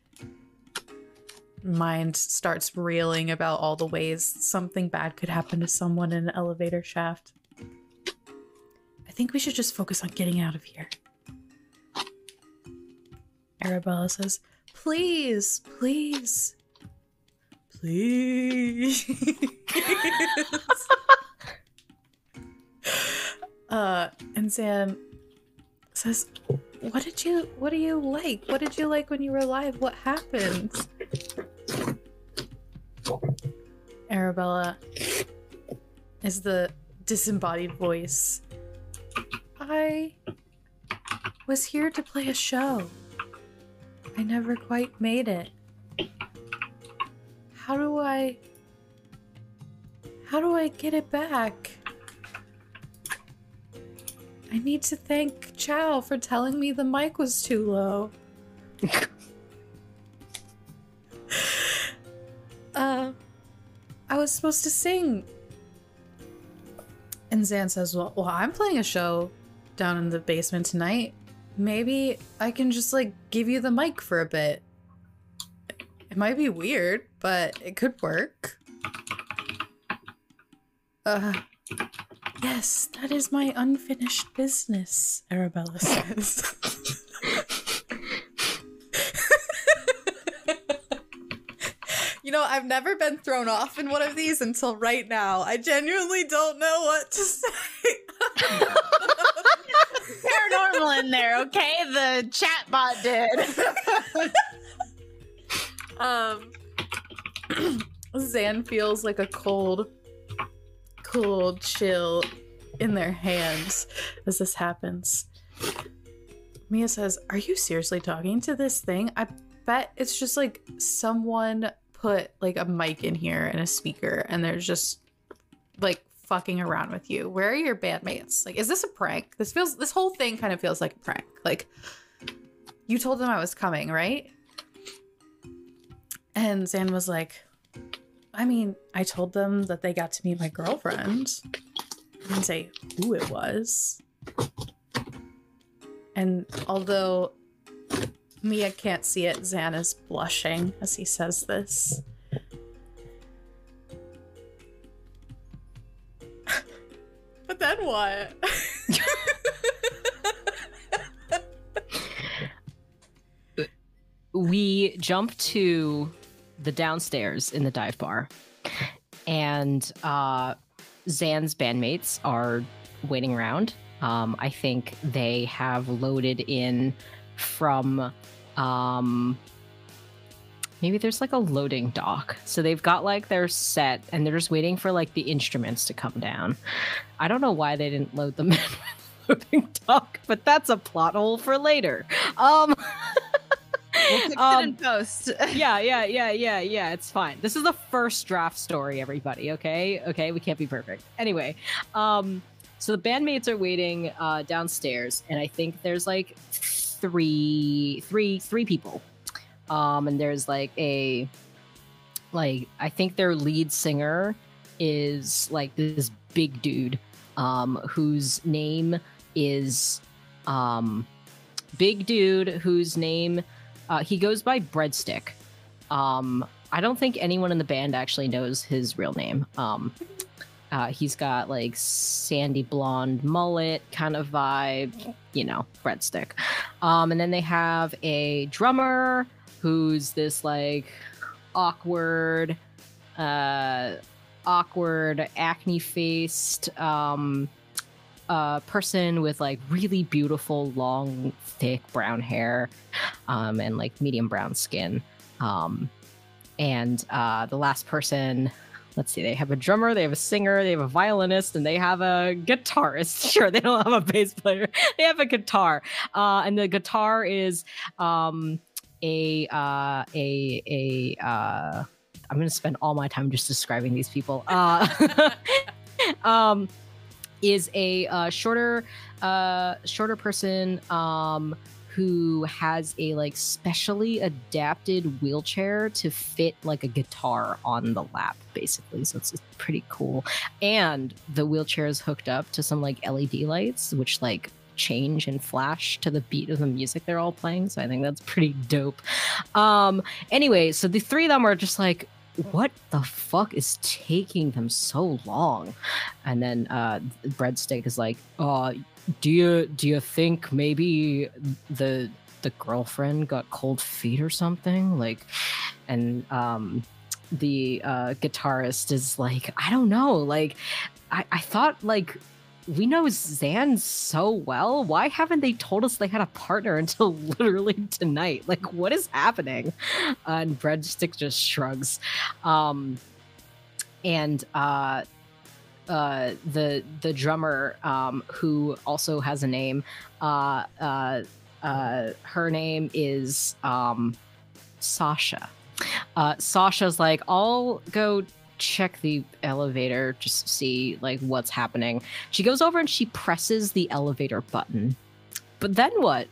Mind starts reeling about all the ways something bad could happen to someone in an elevator shaft. I think we should just focus on getting out of here. Arabella says, please, please, please. uh, and Zan says, what did you, what do you like? What did you like when you were alive? What happened? Arabella is the disembodied voice. I was here to play a show. I never quite made it. How do I... How do I get it back? I need to thank Chow for telling me the mic was too low. uh, I was supposed to sing. And Zan says, well, well, I'm playing a show down in the basement tonight. Maybe I can just, like, give you the mic for a bit. It might be weird, but it could work. Uh, yes, that is my unfinished business, Arabella says. You know, I've never been thrown off in one of these until right now. I genuinely don't know what to say. Paranormal in there, okay? The chat bot did. um, Zan feels like a cold, cold chill in their hands as this happens. Mia says, are you seriously talking to this thing? I bet it's just like someone put like a mic in here and a speaker and they're just like fucking around with you. Where are your bandmates? Like, is this a prank? This feels, this whole thing kind of feels like a prank. Like, you told them I was coming, right? And Zan was like, I mean, I told them that they got to meet my girlfriend. I didn't say who it was. And although Mia can't see it, Zan is blushing as he says this. But then what? We jump to the downstairs in the dive bar, and uh, Zan's bandmates are waiting around. Um, I think they have loaded in from um, maybe there's like a loading dock. So they've got like their set and they're just waiting for like the instruments to come down. I don't know why they didn't load them in with loading dock, but that's a plot hole for later. Um, We'll fix Um, it in post. yeah, yeah, yeah, yeah, yeah. It's fine. This is the first draft story, everybody. Okay, okay, we can't be perfect. Anyway, um, so the bandmates are waiting uh, downstairs, and I think there's like three, three, three people. Um, and there's like a, like I think their lead singer is like this big dude, um, whose name is, um. big dude whose name uh, he goes by Breadstick. Um, I don't think anyone in the band actually knows his real name. Um, uh, he's got like sandy blonde mullet kind of vibe, you know, Breadstick. Um, and then they have a drummer who's this like awkward, uh, awkward acne faced um, uh, person with like really beautiful, long, thick brown hair um, and like medium brown skin. Um, and uh, the last person, let's see, they have a drummer, they have a singer, they have a violinist, and they have a guitarist. Sure, they don't have a bass player. They have a guitar. Uh, and the guitar is um, a, uh, a, a, uh, I'm going to spend all my time just describing these people. Uh, um, is a uh, shorter, uh, shorter person um, who has a like specially adapted wheelchair to fit like a guitar on the lap, basically. So it's, it's pretty cool. And the wheelchair is hooked up to some like L E D lights, which like change and flash to the beat of the music they're all playing. So I think that's pretty dope. Um, anyway, so the three of them are just like, what the fuck is taking them so long? And then uh, Breadstick is like, uh, do you do you think maybe the the girlfriend got cold feet or something? Like, and um, the uh, guitarist is like, I don't know. Like, I, I thought like we know Zan so well. Why haven't they told us they had a partner until literally tonight? Like, what is happening? Uh, and Breadstick just shrugs. Um, and uh, uh, the the drummer, um, who also has a name, uh, uh, uh, her name is um, Sasha. Uh, Sasha's like, I'll go check the elevator, just see like what's happening. She goes over and she presses the elevator button. But then what?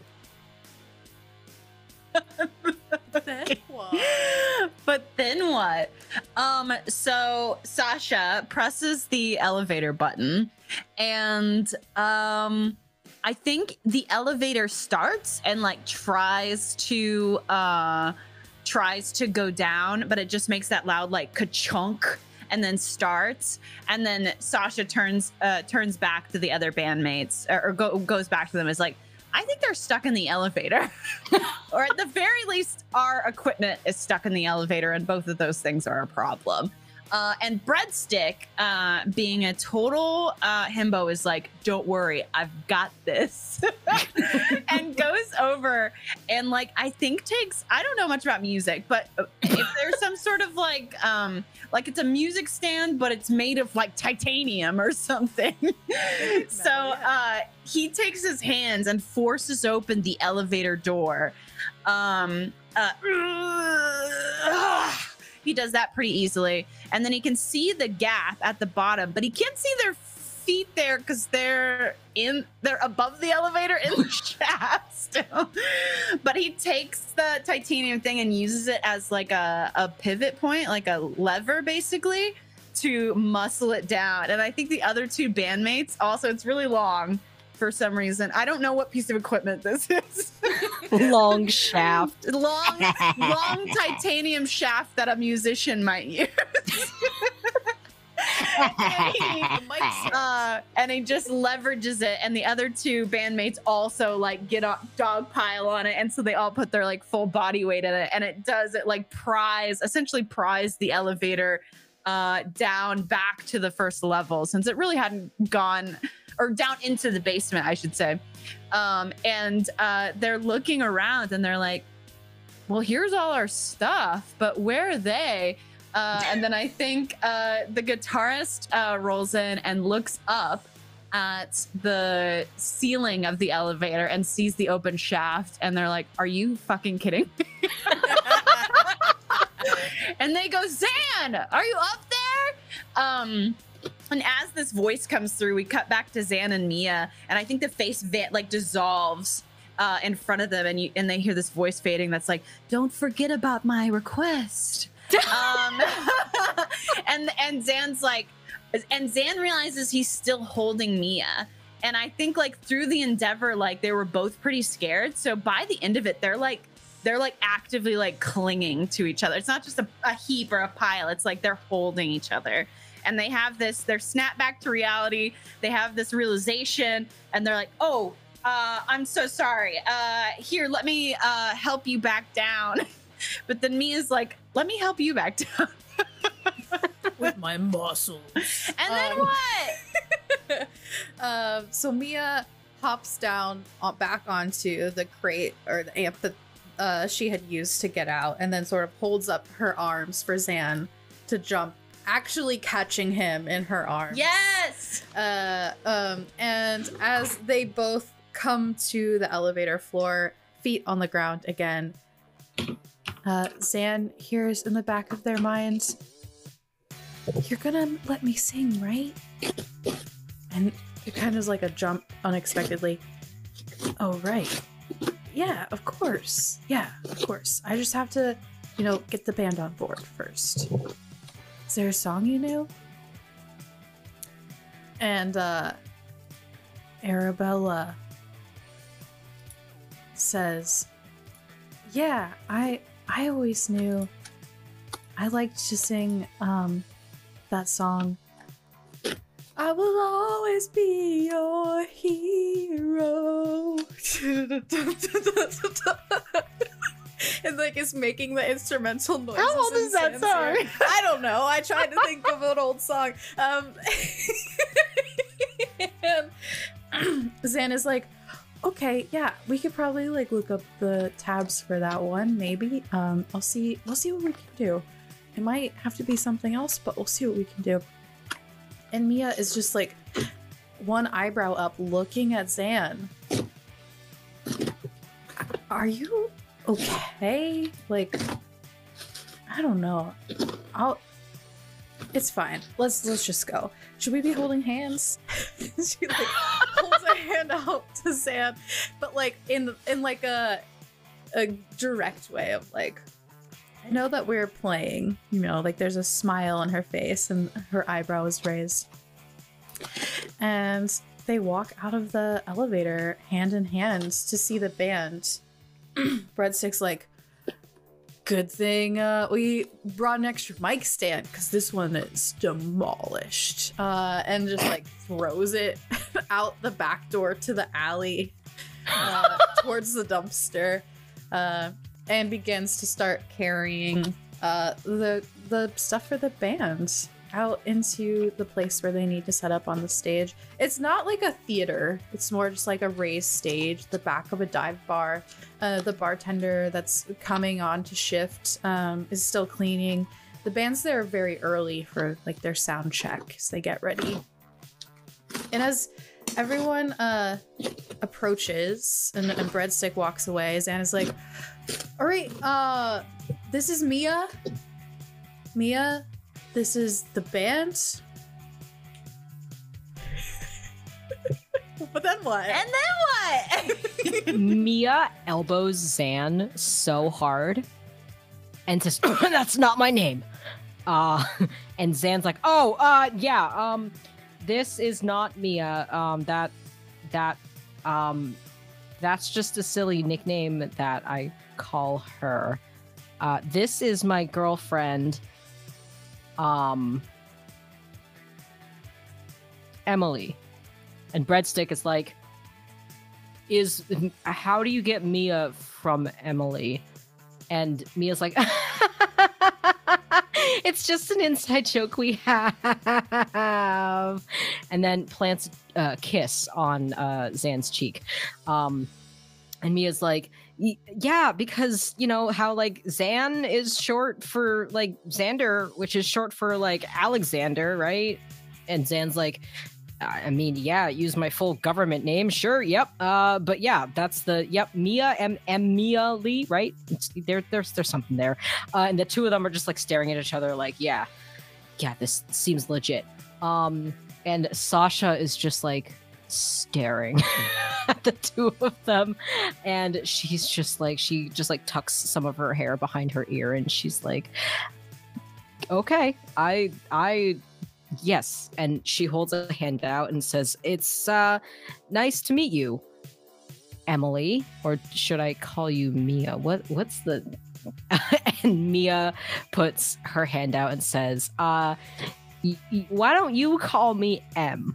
Then what? But then what? Um, so Sasha presses the elevator button, and um, I think the elevator starts and like tries to uh tries to go down, but it just makes that loud like ka-chunk and then starts. And then Sasha turns uh, turns back to the other bandmates, or, or go, goes back to them, is like, I think they're stuck in the elevator. Or at the very least, our equipment is stuck in the elevator, and both of those things are a problem. Uh, and Breadstick, uh, being a total uh, himbo, is like, don't worry, I've got this. And goes over and like, I think takes, I don't know much about music, but if there's some sort of like, um, like it's a music stand, but it's made of like titanium or something. So uh, he takes his hands and forces open the elevator door. Um, uh, he does that pretty easily. And then he can see the gap at the bottom, but he can't see their feet there because they're in, they're above the elevator in the shaft still. But he takes the titanium thing and uses it as like a, a pivot point, like a lever basically, to muscle it down. And I think the other two bandmates also, it's really long for some reason. I don't know what piece of equipment this is. Long shaft. Long, long titanium shaft that a musician might use. and, he, uh, and he just leverages it, and the other two bandmates also like get a dog pile on it, and so they all put their like full body weight in it, and it does it like pries, essentially pries the elevator uh, down back to the first level, since it really hadn't gone, or down into the basement, I should say. Um, and uh, they're looking around and they're like, well, here's all our stuff, but where are they? Uh, and then I think uh, the guitarist uh, rolls in and looks up at the ceiling of the elevator and sees the open shaft. And they're like, are you fucking kidding me? And they go, Zan, are you up there? Um, And as this voice comes through, we cut back to Zan and Mia, and I think the face va- like dissolves uh, in front of them, and you, and they hear this voice fading that's like, "Don't forget about my request." um, and and Zan's like, and Zan realizes he's still holding Mia, And I think like through the endeavor, like they were both pretty scared. So by the end of it, they're like, they're like actively like clinging to each other. It's not just a, a heap or a pile. It's like they're holding each other. And they have this, they're snapped back to reality. They have this realization and they're like, oh, uh, I'm so sorry. Uh, here, let me uh, help you back down. But then Mia's like, let me help you back down. With my muscles. And then Um, what? uh, so Mia hops down on, back onto the crate or the amp that uh, she had used to get out, and then sort of holds up her arms for Zan to jump, actually catching him in her arms. Yes! Uh, um, and as they both come to the elevator floor, feet on the ground again, uh, Zan hears in the back of their minds, "You're gonna let me sing, right?" And it kind of is like a jump unexpectedly. "Oh, right. Yeah, of course. Yeah, of course. I just have to, you know, get the band on board first. Is there a song you knew?" And, uh, Arabella says, "Yeah, I, I always knew I liked to sing, um, that song. I will always be your hero." And like it's making the instrumental noises. How old in is that Zan's ear. song? I don't know. I tried to think of an old song. Um, and Zan is like, "Okay, yeah, we could probably like look up the tabs for that one. Maybe. Um, I'll see. We'll see what we can do. It might have to be something else, but we'll see what we can do." And Mia is just like one eyebrow up looking at Zan. "Are you okay? Like, I don't know. I'll It's fine. Let's let's just go. Should we be holding hands?" She like holds a hand out to Zan, but like in in like a a direct way of like, "I know that we're playing," you know, like there's a smile on her face and her eyebrow is raised. And they walk out of the elevator hand in hand to see the band. Breadstick's like, "Good thing uh, we brought an extra mic stand because this one is demolished." Uh, and just like throws it out the back door to the alley uh, towards the dumpster. Uh, and begins to start carrying uh, the the stuff for the band out into the place where they need to set up on the stage. It's not like a theater. It's more just like a raised stage, the back of a dive bar. Uh, the bartender that's coming on to shift um, is still cleaning. The band's there very early for like their sound check as they get ready. And as everyone uh, approaches and, and Breadstick walks away, Zan is like, "All right, uh, this is Mia. Mia, this is the band." But then what? And then what? Mia elbows Zan so hard and says, "That's not my name." Uh, and Zan's like, "Oh, uh, yeah, um, this is not Mia. Um, that, that, um, that's just a silly nickname that I call her. Uh, this is my girlfriend, um, Emily." And Breadstick is like, "Is how do you get Mia from Emily?" And Mia's like, "It's just an inside joke we have." And then plants a kiss on uh, Zan's cheek. Um, and Mia's like, "Yeah, because, you know, how, like, Zan is short for, like, Xander, which is short for, like, Alexander, right?" And Zan's like, "I mean, yeah, use my full government name. Sure. Yep. Uh, but yeah, that's the, yep. Mia M M Mia Lee, right? It's, there, there's, there's something there." Uh, and the two of them are just like staring at each other like, yeah, yeah, this seems legit. Um, and Sasha is just like staring at the two of them. And she's just like, she just like tucks some of her hair behind her ear. And she's like, "Okay, I, I, yes. And she holds a hand out and says, it's uh, nice to meet you, Emily. Or should I call you Mia? What? What's the... And Mia puts her hand out and says, uh, y- y- why don't you call me M?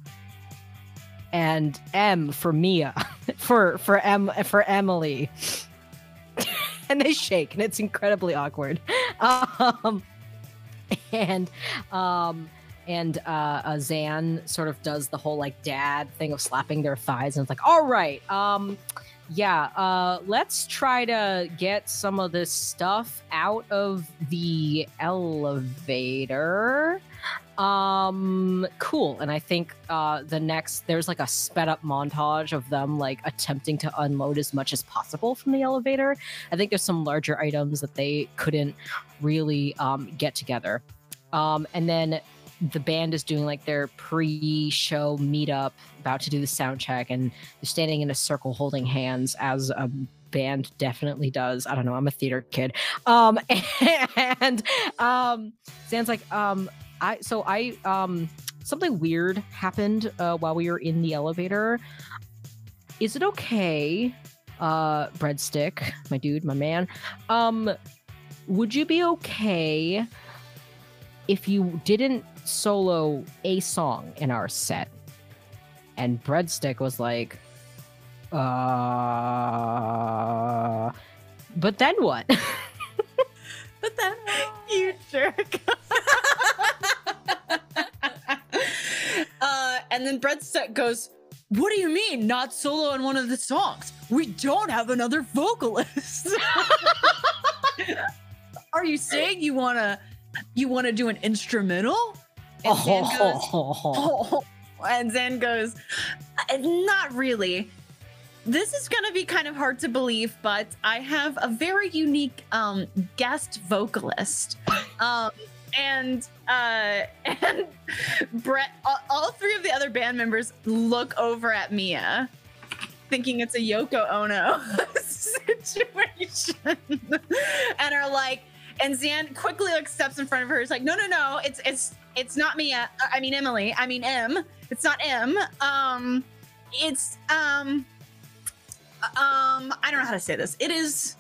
And M for Mia, for for M for Emily. And they shake, and it's incredibly awkward. Um, and um, and uh, uh, Zan sort of does the whole like dad thing of slapping their thighs, and it's like, all right, um, yeah, uh, let's try to get some of this stuff out of the elevator. Um, cool. And I think uh, the next, there's like a sped up montage of them like attempting to unload as much as possible from the elevator. I think there's some larger items that they couldn't really um, get together. Um, and then the band is doing like their pre-show meetup, about to do the sound check, and they're standing in a circle holding hands as a band definitely does. I don't know. I'm a theater kid. Um, and um, Zan's like, um, I so I um something weird happened uh, while we were in the elevator. Is it okay, uh, Breadstick, my dude, my man? Um, would you be okay if you didn't solo a song in our set? And Breadstick was like, uh, but then what? But then what? You jerk. uh, and then Breadstick goes, what do you mean not solo on one of the songs? We don't have another vocalist. Are you saying you wanna you wanna do an instrumental? And Zan goes, oh. And Zan goes, not really. This is going to be kind of hard to believe, but I have a very unique um, guest vocalist. Um, and uh, and Brett, all, all three of the other band members look over at Mia, thinking it's a Yoko Ono situation, and are like, and Zan quickly like steps in front of her. It's like, no, no, no, it's it's it's not Mia. I mean Emily. I mean M. It's not M. Um, it's um. Um, I don't know how to say this. It is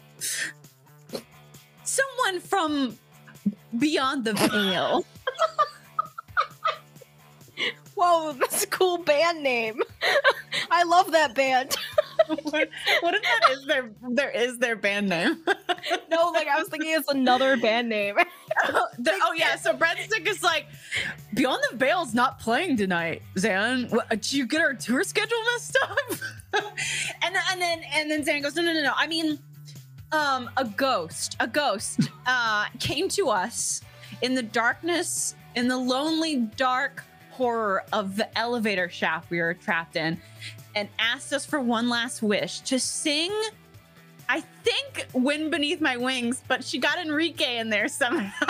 someone from beyond the veil. Whoa, that's a cool band name. I love that band. what, what if that is their there is their band name? No, like I was thinking it's another band name. oh, the, oh yeah, so Breadstick is like, Beyond the Veil's not playing tonight, Zan. What, did you get our tour schedule messed up? and and then and then Zan goes, no, no, no, no. I mean, um, a ghost, a ghost, uh, came to us in the darkness, in the lonely, dark horror of the elevator shaft we were trapped in, and asked us for one last wish to sing, I think, Wind Beneath My Wings, but she got Enrique in there somehow.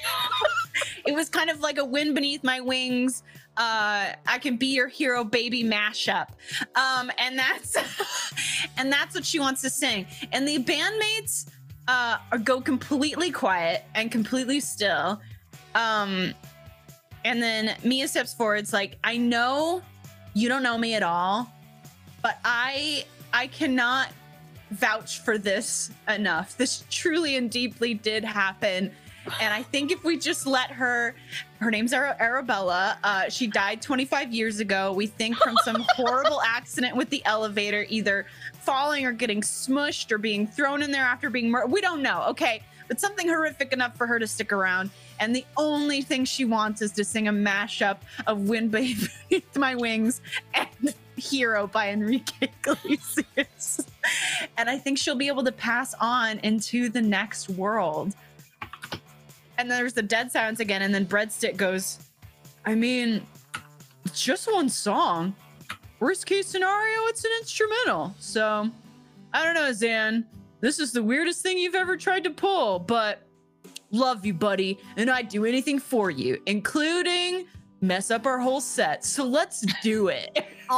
It was kind of like a Wind Beneath My Wings, uh, I Can Be Your Hero baby mashup. Um, and that's and that's what she wants to sing. And the bandmates uh, are, go completely quiet and completely still. Um, and then Mia steps forward. It's like, I know you don't know me at all, but I I cannot vouch for this enough. This truly and deeply did happen. And I think if we just let her, her name's Ara- Arabella. Uh, she died twenty-five years ago. We think from some horrible accident with the elevator, either falling or getting smushed or being thrown in there after being murdered. We don't know. Okay. But something horrific enough for her to stick around. And the only thing she wants is to sing a mashup of Wind Beneath My Wings and Hero by Enrique Iglesias. And I think she'll be able to pass on into the next world. And then there's the dead silence again. And then Breadstick goes, I mean, it's just one song. Worst case scenario, it's an instrumental. So I don't know, Zan. This is the weirdest thing you've ever tried to pull, but love you, buddy. And I'd do anything for you, including mess up our whole set. So let's do it.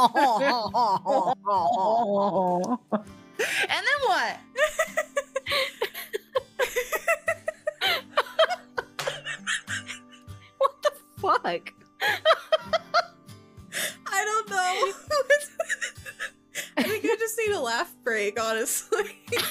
Oh. And then what? What the fuck? I don't know. I think I just need a laugh break, honestly.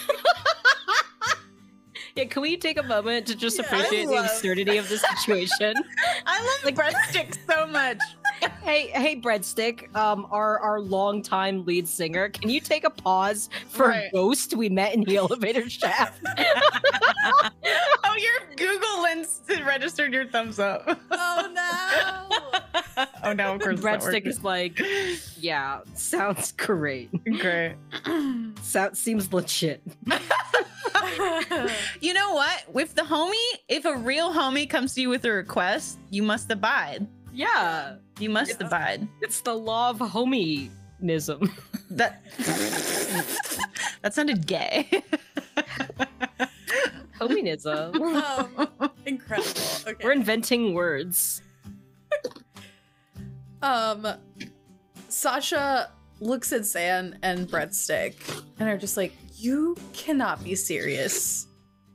Yeah, can we take a moment to just Yeah, appreciate I the love- absurdity of the situation? I love like breadsticks so much. Hey, hey, Breadstick, um, our our longtime lead singer, can you take a pause for Right. a ghost we met in the elevator shaft? Oh, your Google Lens registered your thumbs up. Oh no! Oh no, of course. it's not Breadstick working. is like, yeah, sounds great. great. Sounds seems legit. You know what? If the homie, if a real homie comes to you with a request, you must abide. Yeah, You must Yeah. abide. it's the law of homieism. That that sounded gay. Homieism. um, incredible. Okay. We're inventing words. Um, Sasha looks at Zan and Breadstick and are just like, you cannot be serious.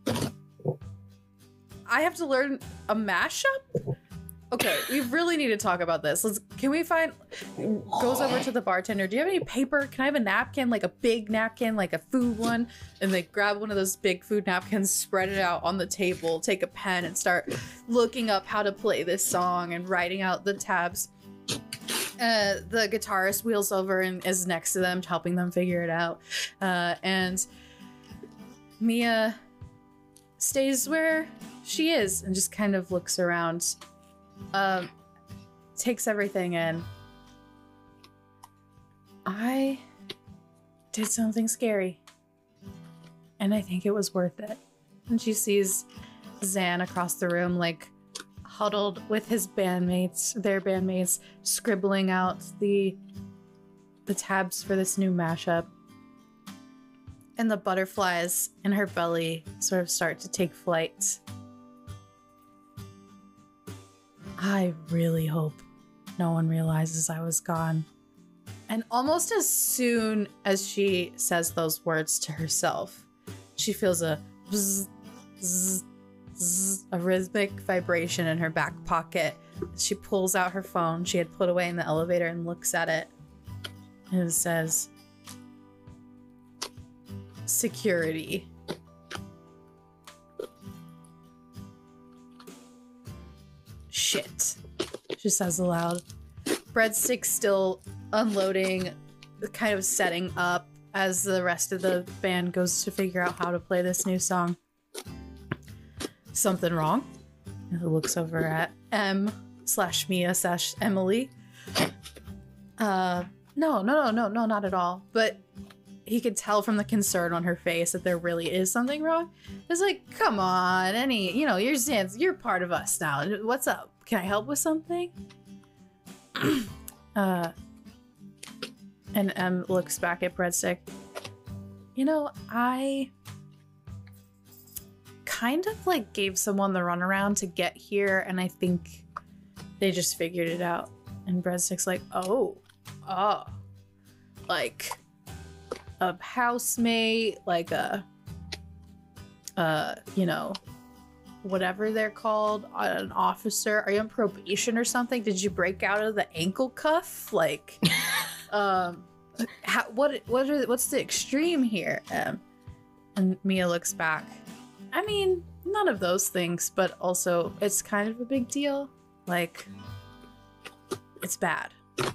I have to learn a mashup? Okay, we really need to talk about this. Let's can we find goes over to the bartender. Do you have any paper? Can I have a napkin, like a big napkin, like a food one? And they grab one of those big food napkins, spread it out on the table, take a pen and start looking up how to play this song and writing out the tabs. Uh, the guitarist wheels over and is next to them, helping them figure it out. Uh, and Mia stays where she is and just kind of looks around. Um, takes everything in. I did something scary, and I think it was worth it. And she sees Zan across the room, like huddled with his bandmates, their bandmates, scribbling out the the tabs for this new mashup. And the butterflies in her belly sort of start to take flight. I really hope no one realizes I was gone. And almost as soon as she says those words to herself, she feels a bzz, bzz, bzz, a rhythmic vibration in her back pocket. She pulls out her phone she had put away in the elevator and looks at it. And it says, security. Shit, she says aloud. Breadstick's still unloading, kind of setting up as the rest of the band goes to figure out how to play this new song. Something wrong? And he looks over at M slash Mia slash Emily. Uh, no, no, no, no, no, not at all. But he could tell from the concern on her face that there really is something wrong. It's like, come on, any, you know, you're Zan, you're part of us now. What's up? Can I help with something? uh, and Em looks back at Breadstick. You know, I kind of like gave someone the runaround to get here, and I think they just figured it out. And Breadstick's like, oh, oh, like a housemate, like a, uh, you know, whatever they're called, an officer. Are you on probation or something? Did you break out of the ankle cuff? Like, um, how, what, what are, what's the extreme here? Um, and Mia looks back. I mean, none of those things, but also it's kind of a big deal. Like, it's bad.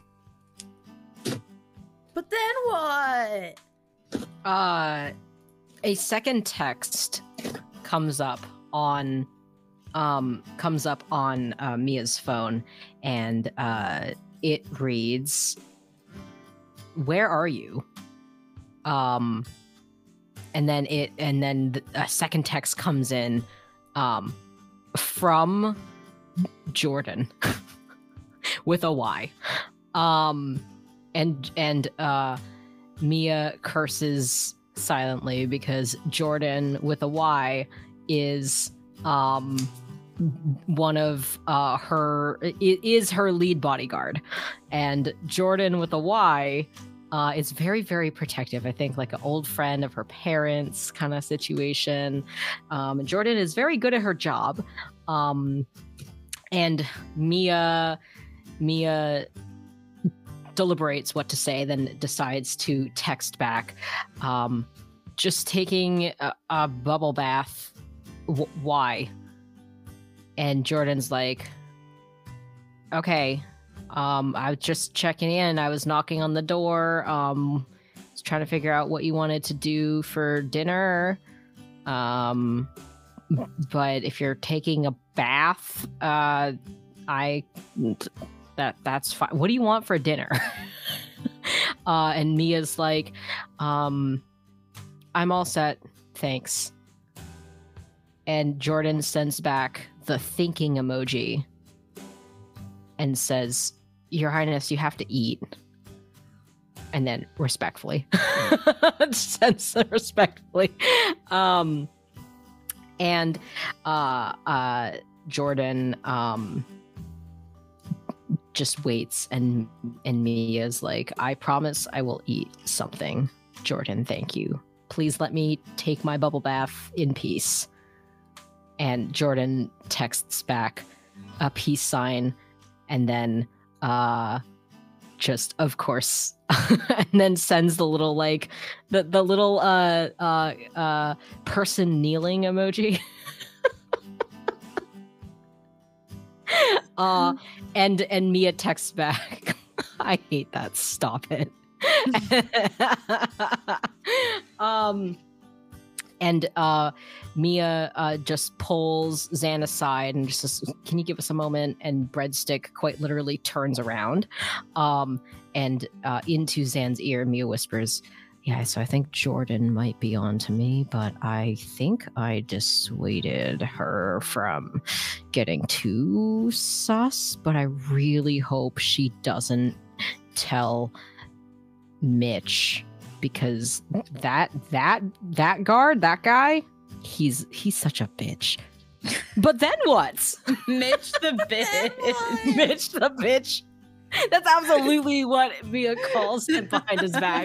But then what? Uh, a second text comes up on, um, comes up on uh, Mia's phone, and uh, it reads, "Where are you?" Um, and then it, and then th- a second text comes in, um, from Jordan with a Y, um, and and uh. Mia curses silently because Jordan with a Y is um one of uh her it is her lead bodyguard, and Jordan with a Y uh is very very protective. I think like an old friend of her parents kind of situation. Um, and Jordan is very good at her job. Um, and Mia, Mia deliberates what to say, then decides to text back, um, just taking a, a bubble bath. W- why? And Jordan's like, okay, um, I was just checking in. I was knocking on the door. Um, was trying to figure out what you wanted to do for dinner. Um, but if you're taking a bath, uh, I that that's fine. What do you want for dinner? uh, and Mia's like, um, I'm all set, thanks. And Jordan sends back the thinking emoji and says, Your Highness, you have to eat. And then respectfully, sends it respectfully. Um, and uh, uh, Jordan um, just waits, and and Mia's like, I promise I will eat something. Jordan, thank you. Please let me take my bubble bath in peace. And Jordan texts back a peace sign, and then uh, just, of course, and then sends the little, like, the, the little uh, uh, uh, person kneeling emoji. uh, and, and Mia texts back, I hate that, stop it. um... And uh, Mia uh, just pulls Zan aside and just says, can you give us a moment? And Breadstick quite literally turns around. Um, and uh, into Zan's ear, Mia whispers, yeah, so I think Jordan might be on to me, but I think I dissuaded her from getting too sus. But I really hope she doesn't tell Mitch. Because that that that guard, that guy, he's he's such a bitch. But then what? Mitch the bitch. Mitch the bitch. That's absolutely what Mia calls him behind his back.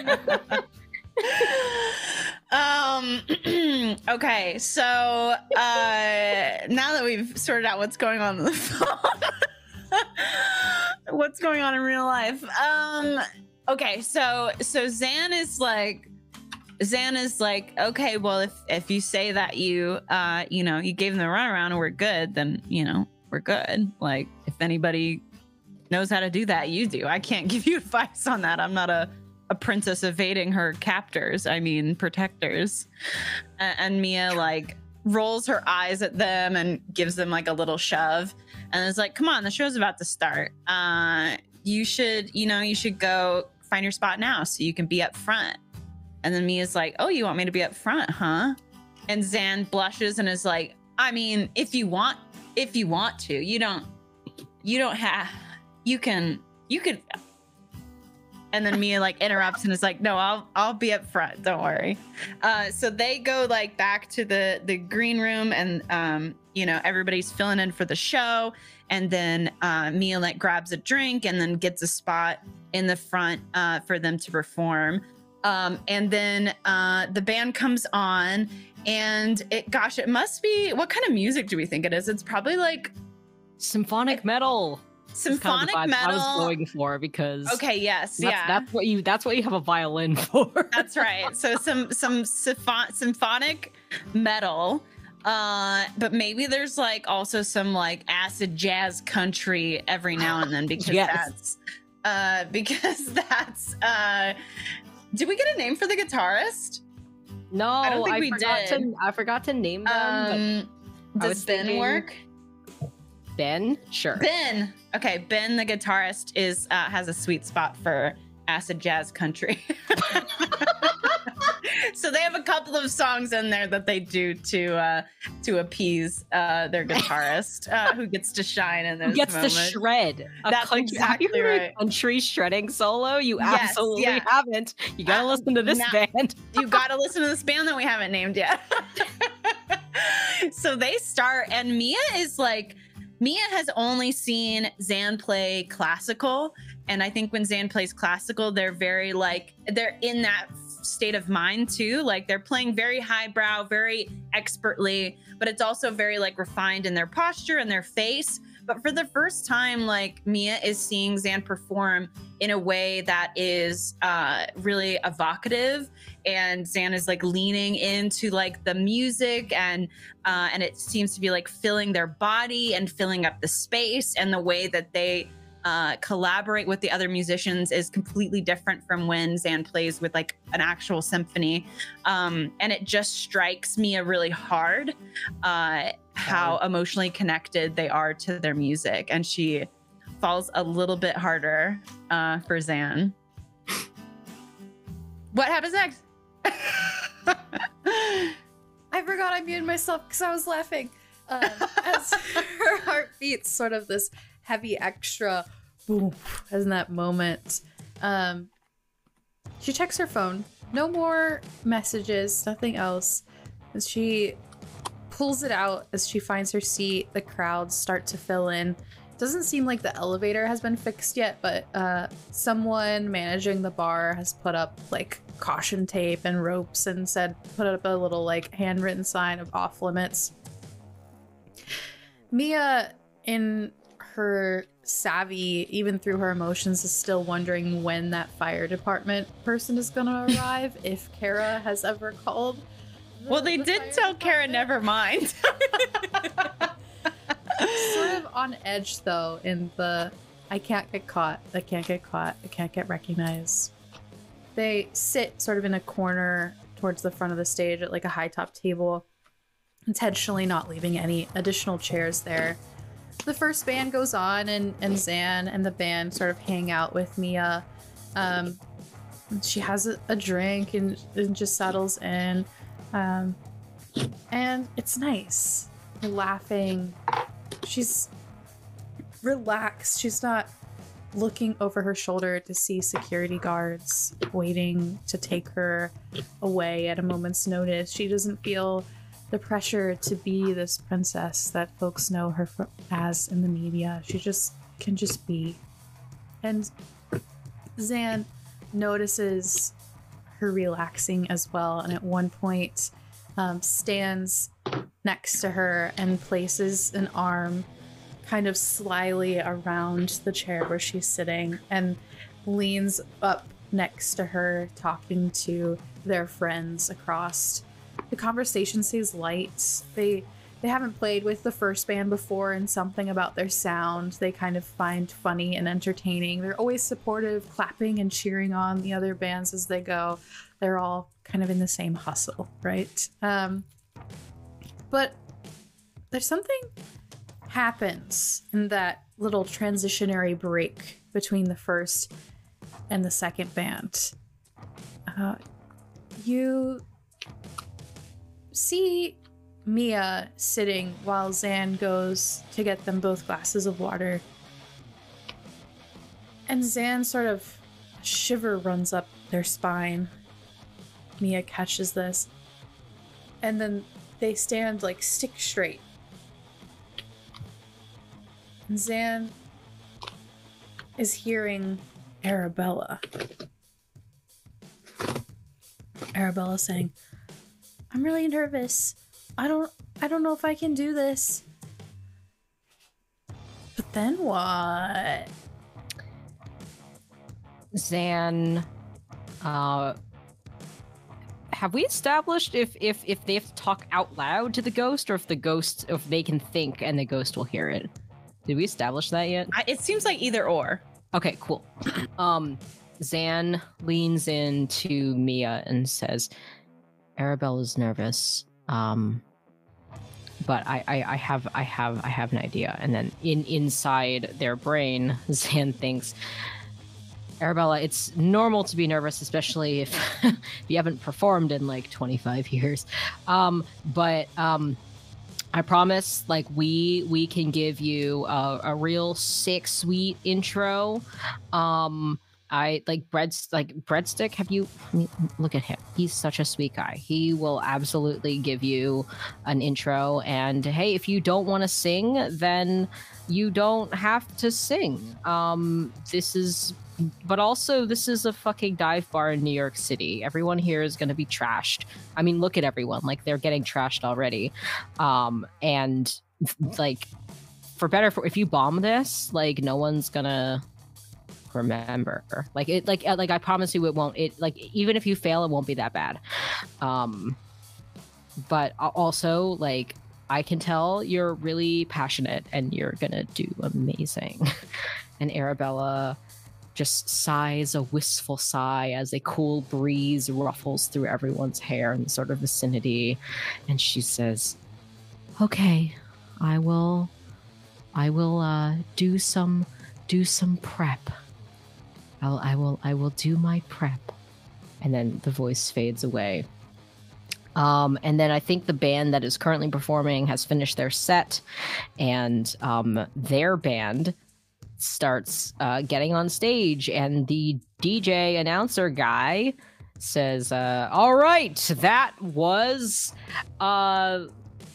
um. Okay, so uh, now that we've sorted out what's going on in the phone, what's going on in real life? Um. Okay, so so Zan is like, Zan is like, okay, well, if if you say that you, uh, you know, you gave them the runaround and we're good, then, you know, we're good. Like, if anybody knows how to do that, you do. I can't give you advice on that. I'm not a, a princess evading her captors. I mean, protectors. And, and Mia, like, rolls her eyes at them and gives them, like, a little shove. And is like, come on, the show's about to start. Uh, you should, you know, you should go find your spot now so you can be up front. And then Mia's like, oh, you want me to be up front, huh? And Zan blushes and is like, I mean, if you want, if you want to, you don't, you don't have, you can, you could. And then Mia like interrupts and is like, no, I'll, I'll be up front. Don't worry. Uh, so they go like back to the, the green room and, um, you know, everybody's filling in for the show. And then uh, Mia like grabs a drink and then gets a spot in the front uh, for them to perform. Um, and then uh, the band comes on and it, gosh, it must be, what kind of music do we think it is? It's probably like symphonic metal. Symphonic kind of metal. I was going for because okay, yes, that's, yeah, that's what you that's what you have a violin for. That's right. So some some symphon- symphonic metal. Uh, but maybe there's like also some like acid jazz country every now and then because yes. that's uh because that's uh did we get a name for the guitarist? No, I don't think I we forgot did. To, I forgot to name them. Um, does Ben thinking, work? Ben, sure. Ben. Okay, Ben, the guitarist, is uh, has a sweet spot for acid jazz country. So they have a couple of songs in there that they do to uh, to appease uh, their guitarist, uh, who gets to shine in those Who gets moments. to shred. A That's country, exactly have you heard right. a country shredding solo? You Yes, absolutely yeah. haven't. You gotta Uh, listen to this now- band. You got to listen to this band that we haven't named yet. So they start, and Mia is like, Mia has only seen Zan play classical. And I think when Zan plays classical, they're very like, they're in that state of mind too. Like they're playing very highbrow, very expertly, but it's also very like refined in their posture and their face. But for the first time, like Mia is seeing Zan perform in a way that is uh, really evocative, and Zan is like leaning into like the music, and uh, and it seems to be like filling their body and filling up the space, and the way that they uh, collaborate with the other musicians is completely different from when Zan plays with like an actual symphony. Um, and it just strikes Mia really hard uh, how emotionally connected they are to their music. And she falls a little bit harder uh, for Zan. What happens next? I forgot I muted myself because I was laughing. Um, as her heart beats sort of this heavy extra boom as in that moment. Um, she checks her phone. No more messages, nothing else. As she pulls it out as she finds her seat, the crowds start to fill in. Doesn't seem like the elevator has been fixed yet, but uh, someone managing the bar has put up like caution tape and ropes and said, put up a little like handwritten sign of off limits. Mia, in her savvy, even through her emotions, is still wondering when that fire department person is going to arrive, if Kara has ever called. The, well, they the did tell Kara never mind. Sort of on edge, though, in the I can't get caught, I can't get caught, I can't get recognized. They sit sort of in a corner towards the front of the stage at like a high top table, intentionally not leaving any additional chairs there. The first band goes on, and, and Zan and the band sort of hang out with Mia. Um, she has a, a drink and, and just settles in. Um, and it's nice. They're laughing. She's relaxed. She's not looking over her shoulder to see security guards waiting to take her away at a moment's notice. She doesn't feel the pressure to be this princess that folks know her for, as in the media. She just can just be. And Zan notices her relaxing as well, and at one point um, stands next to her and places an arm kind of slyly around the chair where she's sitting and leans up next to her, talking to their friends across. The conversation stays light. They they haven't played with the first band before, and something about their sound they kind of find funny and entertaining. They're always supportive, clapping and cheering on the other bands as they go. They're all kind of in the same hustle, right? Um, but there's something happens in that little transitionary break between the first and the second band. Uh, you see Mia sitting while Zan goes to get them both glasses of water. And Zan sort of a shiver runs up their spine. Mia catches this. And then they stand like stick straight. And Zan is hearing Arabella. Arabella saying, I'm really nervous. I don't I don't know if I can do this. But then what? Zan, uh, have we established if, if, if they have to talk out loud to the ghost, or if the ghost, if they can think and the ghost will hear it? Did we establish that yet? I, it seems like either or. Okay, cool. um, Zan leans into Mia and says, Arabella's nervous. Um, but I, I, I have, I have, I have an idea. And then in inside their brain, Zan thinks, Arabella, it's normal to be nervous, especially if, if you haven't performed in like twenty-five years. Um, but um, I promise, like we we can give you a, a real sick, sweet intro. Um, I like breads like breadstick. Have you? I mean, look at him. He's such a sweet guy. He will absolutely give you an intro. And hey, if you don't want to sing, then you don't have to sing. Um, this is, but also this is a fucking dive bar in New York City. Everyone here is going to be trashed. I mean, look at everyone. Like they're getting trashed already. Um, and like for better for if you bomb this, like no one's gonna remember. Like it, like like I promise you, it won't. It like even if you fail, it won't be that bad. Um, but also like I can tell you're really passionate and you're gonna do amazing. And Arabella just sighs a wistful sigh as a cool breeze ruffles through everyone's hair in the sort of vicinity, and she says, "Okay, I will, I will uh, do some, do some prep. I'll, I will, I will do my prep." And then the voice fades away. Um, and then I think the band that is currently performing has finished their set, and um, their band starts uh, getting on stage, and the D J announcer guy says, uh, "All right, that was uh,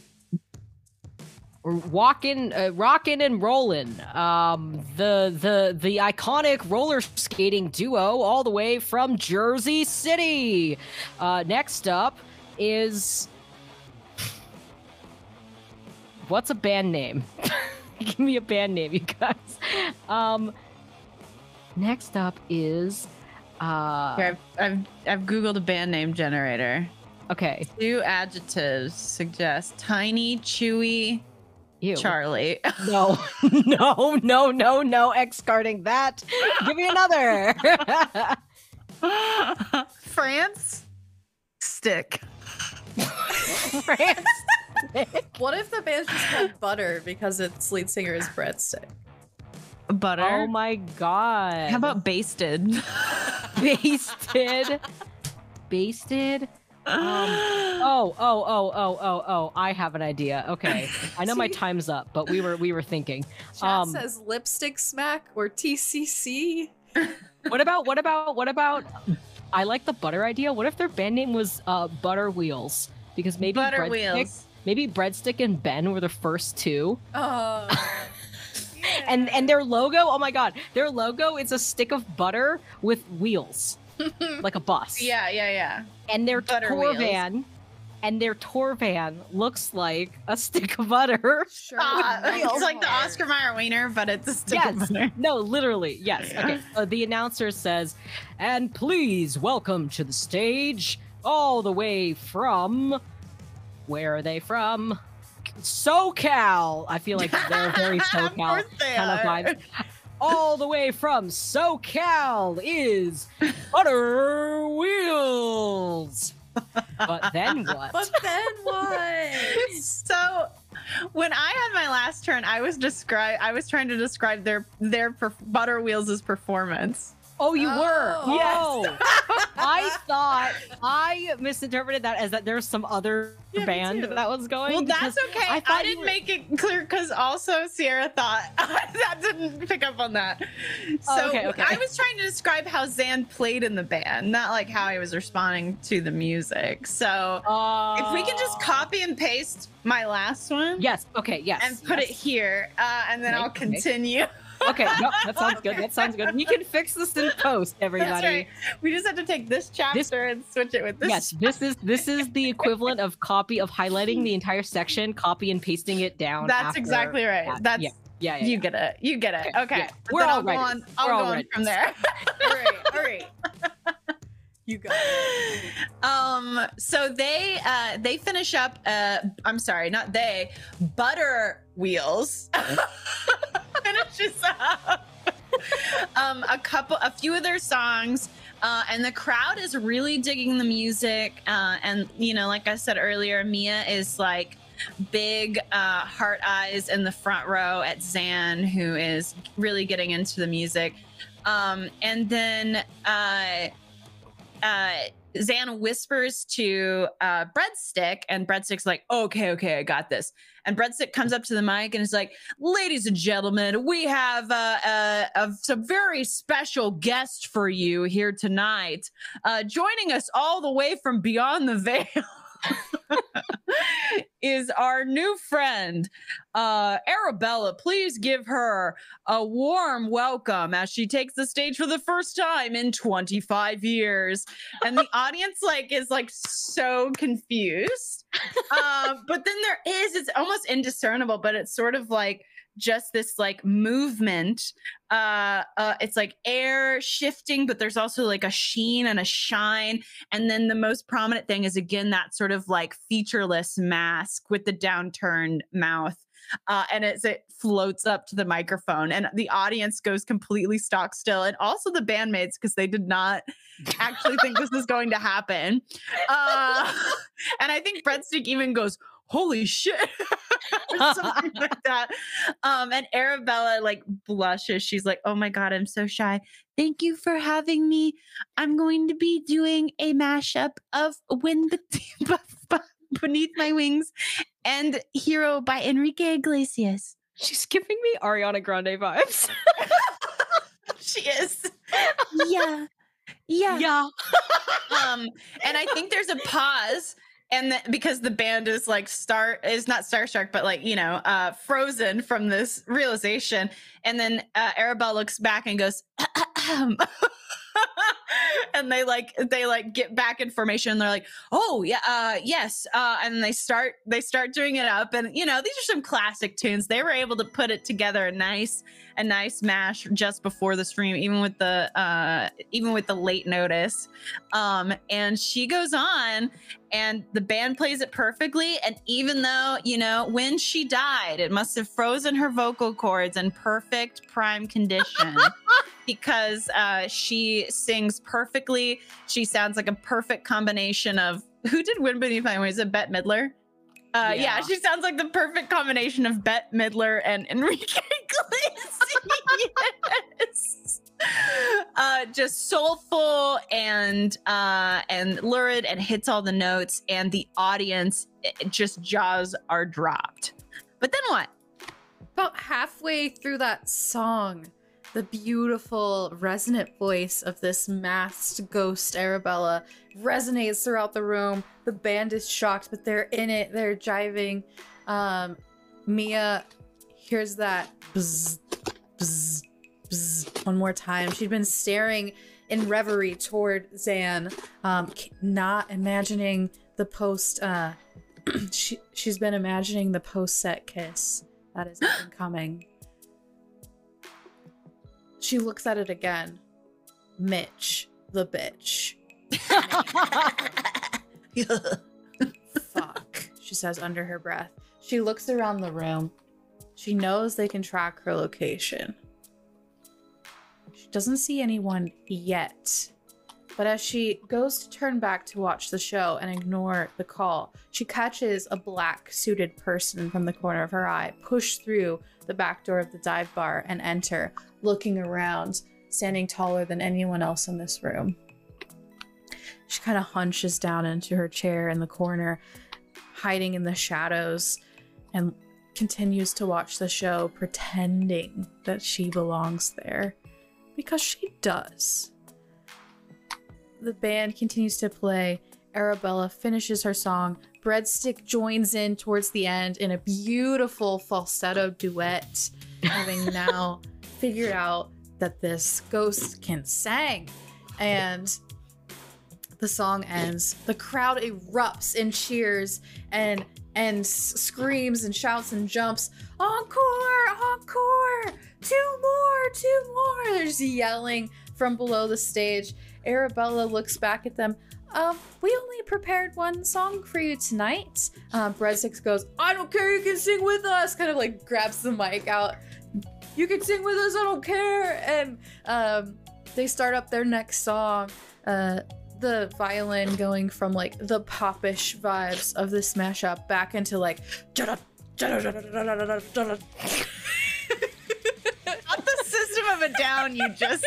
walking, uh, rocking, and rolling. Um, the the the iconic roller skating duo, all the way from Jersey City. Uh, next up is what's a band name?" Give me a band name, you guys. Um, next up is uh Here, I've, I've I've googled a band name generator. okay. Two adjectives suggest tiny, chewy, Ew. Charlie. No, no, no, no, no. X-carding that. Give me another. France stick. France. What if the band's just called Butter because its lead singer is Breadstick? Butter. Oh my god. How about basted? basted? Basted? Um, oh, oh, oh, oh, oh, oh! I have an idea. Okay, I know my time's up, but we were we were thinking. Chat Um, says Lipstick Smack or T C C. what about what about what about? I like the Butter idea. What if their band name was uh, Butter Wheels? Because maybe Butter Breadstick, Wheels. maybe Breadstick and Ben were the first two. Oh. Yeah. And and their logo, oh my god, their logo is a stick of butter with wheels, like a bus. Yeah, yeah, yeah. And their Butter tour wheels. van, and their tour van looks like a stick of butter. Sure. Uh, With it's like the wheels. Oscar Mayer wiener, but it's a stick of Yes, butter. no, literally, yes. Okay, so the announcer says, "And please welcome to the stage, all the way from, where are they from? SoCal." I feel like they're very Of SoCal course they kind of are. vibes. All the way from SoCal is Butter Wheels. But then what? But then what? So when I had my last turn, I was describe I was trying to describe their their perf- Butter Wheels' performance. Oh, you were. Oh. Yes. I thought I misinterpreted that as that there's some other Yeah, me band too. that was going. Well, because that's okay. I I, thought you didn't were- make it clear because also Sierra thought that didn't pick up on that. So Oh, okay, okay. I was trying to describe how Zan played in the band, not like how he was responding to the music. So if we can just copy and paste my last one Yes. Okay. Yes. and put it yes. here, uh, and then Okay, I'll okay. continue. Okay. No, that sounds good. That sounds good. We can fix this in post, everybody. That's right. We just have to take this chapter and switch it with this. Yes, this is this is the equivalent of copy of highlighting the entire section, copy and pasting it down. That's after exactly right. that. That's yeah, yeah, yeah. you yeah. get it. You get it. Okay, Okay. yeah. But We're then all I'll go writers. on. I'll We're all go on writers. from there. All right, all right. You got it. Um, so they uh they finish up uh I'm sorry, not they, Butter Wheels finishes up um a couple a few of their songs, uh and the crowd is really digging the music, uh and you know, like I said earlier, Mia is like big uh heart eyes in the front row at Zan, who is really getting into the music. Um and then uh uh Zan whispers to uh, Breadstick, and Breadstick's like, okay, okay, I got this. And Breadstick comes up to the mic and is like, ladies and gentlemen, we have uh, uh, uh, some very special guest for you here tonight. Uh, joining us all the way from beyond the veil is our new friend, uh, Arabella. Please give her a warm welcome as she takes the stage for the first time in twenty-five years. And the audience like is like so confused. Um, but then there is, it's almost indiscernible, but it's sort of like just this like movement. Uh, uh, it's like air shifting, but there's also like a sheen and a shine. And then the most prominent thing is again that sort of like featureless mask with the downturned mouth. Uh, and as it floats up to the microphone, and the audience goes completely stock still, and also the bandmates, because they did not actually think this was going to happen. Uh, and I think Breadstick even goes, "Holy shit," or something like that. Um, and Arabella like blushes. She's like, "Oh my god, I'm so shy. Thank you for having me. I'm going to be doing a mashup of When the Beneath My Wings and Hero by Enrique Iglesias." She's giving me Ariana Grande vibes. She is. Yeah. Yeah. Yeah. um, and I think there's a pause, and the, because the band is like star is not starstruck, but like, you know, uh, frozen from this realization. And then uh, Arabelle looks back and goes, and they like they like get back in formation. And they're like, "Oh yeah, uh, yes," uh, and they start they start doing it up. And you know, these are some classic tunes. They were able to put it together a nice a nice mash just before the stream, even with the uh, even with the late notice. Um, and she goes on, and the band plays it perfectly. And even though, you know, when she died, it must have frozen her vocal cords in perfect prime condition. Because uh, she sings perfectly. She sounds like a perfect combination of, who did Wind Beneath My Wings? Is it Bette Midler? Uh, yeah. yeah, she sounds like the perfect combination of Bette Midler and Enrique Iglesias. uh, just soulful and uh, and lurid, and hits all the notes, and the audience, it, just jaws are dropped. But then what? About halfway through that song, the beautiful resonant voice of this masked ghost Arabella resonates throughout the room. The band is shocked, but they're in it. They're jiving. Um, Mia hears that bzz, bzz, bzz one more time. She'd been staring in reverie toward Zan, um, not imagining the post. Uh, she she's been imagining the post-set kiss that is incoming. She looks at it again. Mitch, the bitch. Fuck, she says under her breath. She looks around the room. She knows they can track her location. She doesn't see anyone yet. But as she goes to turn back to watch the show and ignore the call, she catches a black suited person from the corner of her eye push through the back door of the dive bar and enter, looking around, standing taller than anyone else in this room. She kind of hunches down into her chair in the corner, hiding in the shadows, and continues to watch the show, pretending that she belongs there, because she does. The band continues to play. Arabella finishes her song. Breadstick joins in towards the end in a beautiful falsetto duet, having now figured out that this ghost can sing. And the song ends. The crowd erupts in cheers and and screams and shouts and jumps. Encore! Encore! Two more! Two more! They're just yelling from below the stage. Arabella looks back at them. Um, we only prepared one song for you tonight. Um, Breadstick goes, "I don't care, you can sing with us!" Kind of like grabs the mic out. "You can sing with us, I don't care!" And um, they start up their next song. Uh, the violin going from like the popish vibes of this mashup back into like not the System of a Down you just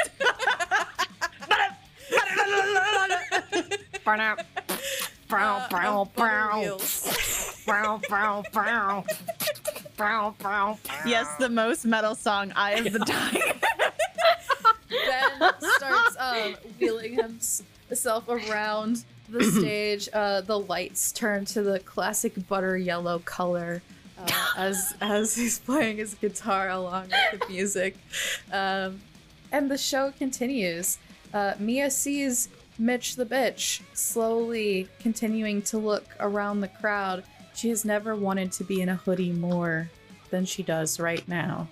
yes, the most metal song, Eye of the Tiger. Ben starts um, wheeling himself around the stage. Uh, the lights turn to the classic butter yellow color uh, as as he's playing his guitar along with the music. Um, and the show continues. Uh, Mia sees Mitch the bitch slowly continuing to look around the crowd. She has never wanted to be in a hoodie more. than she does right now.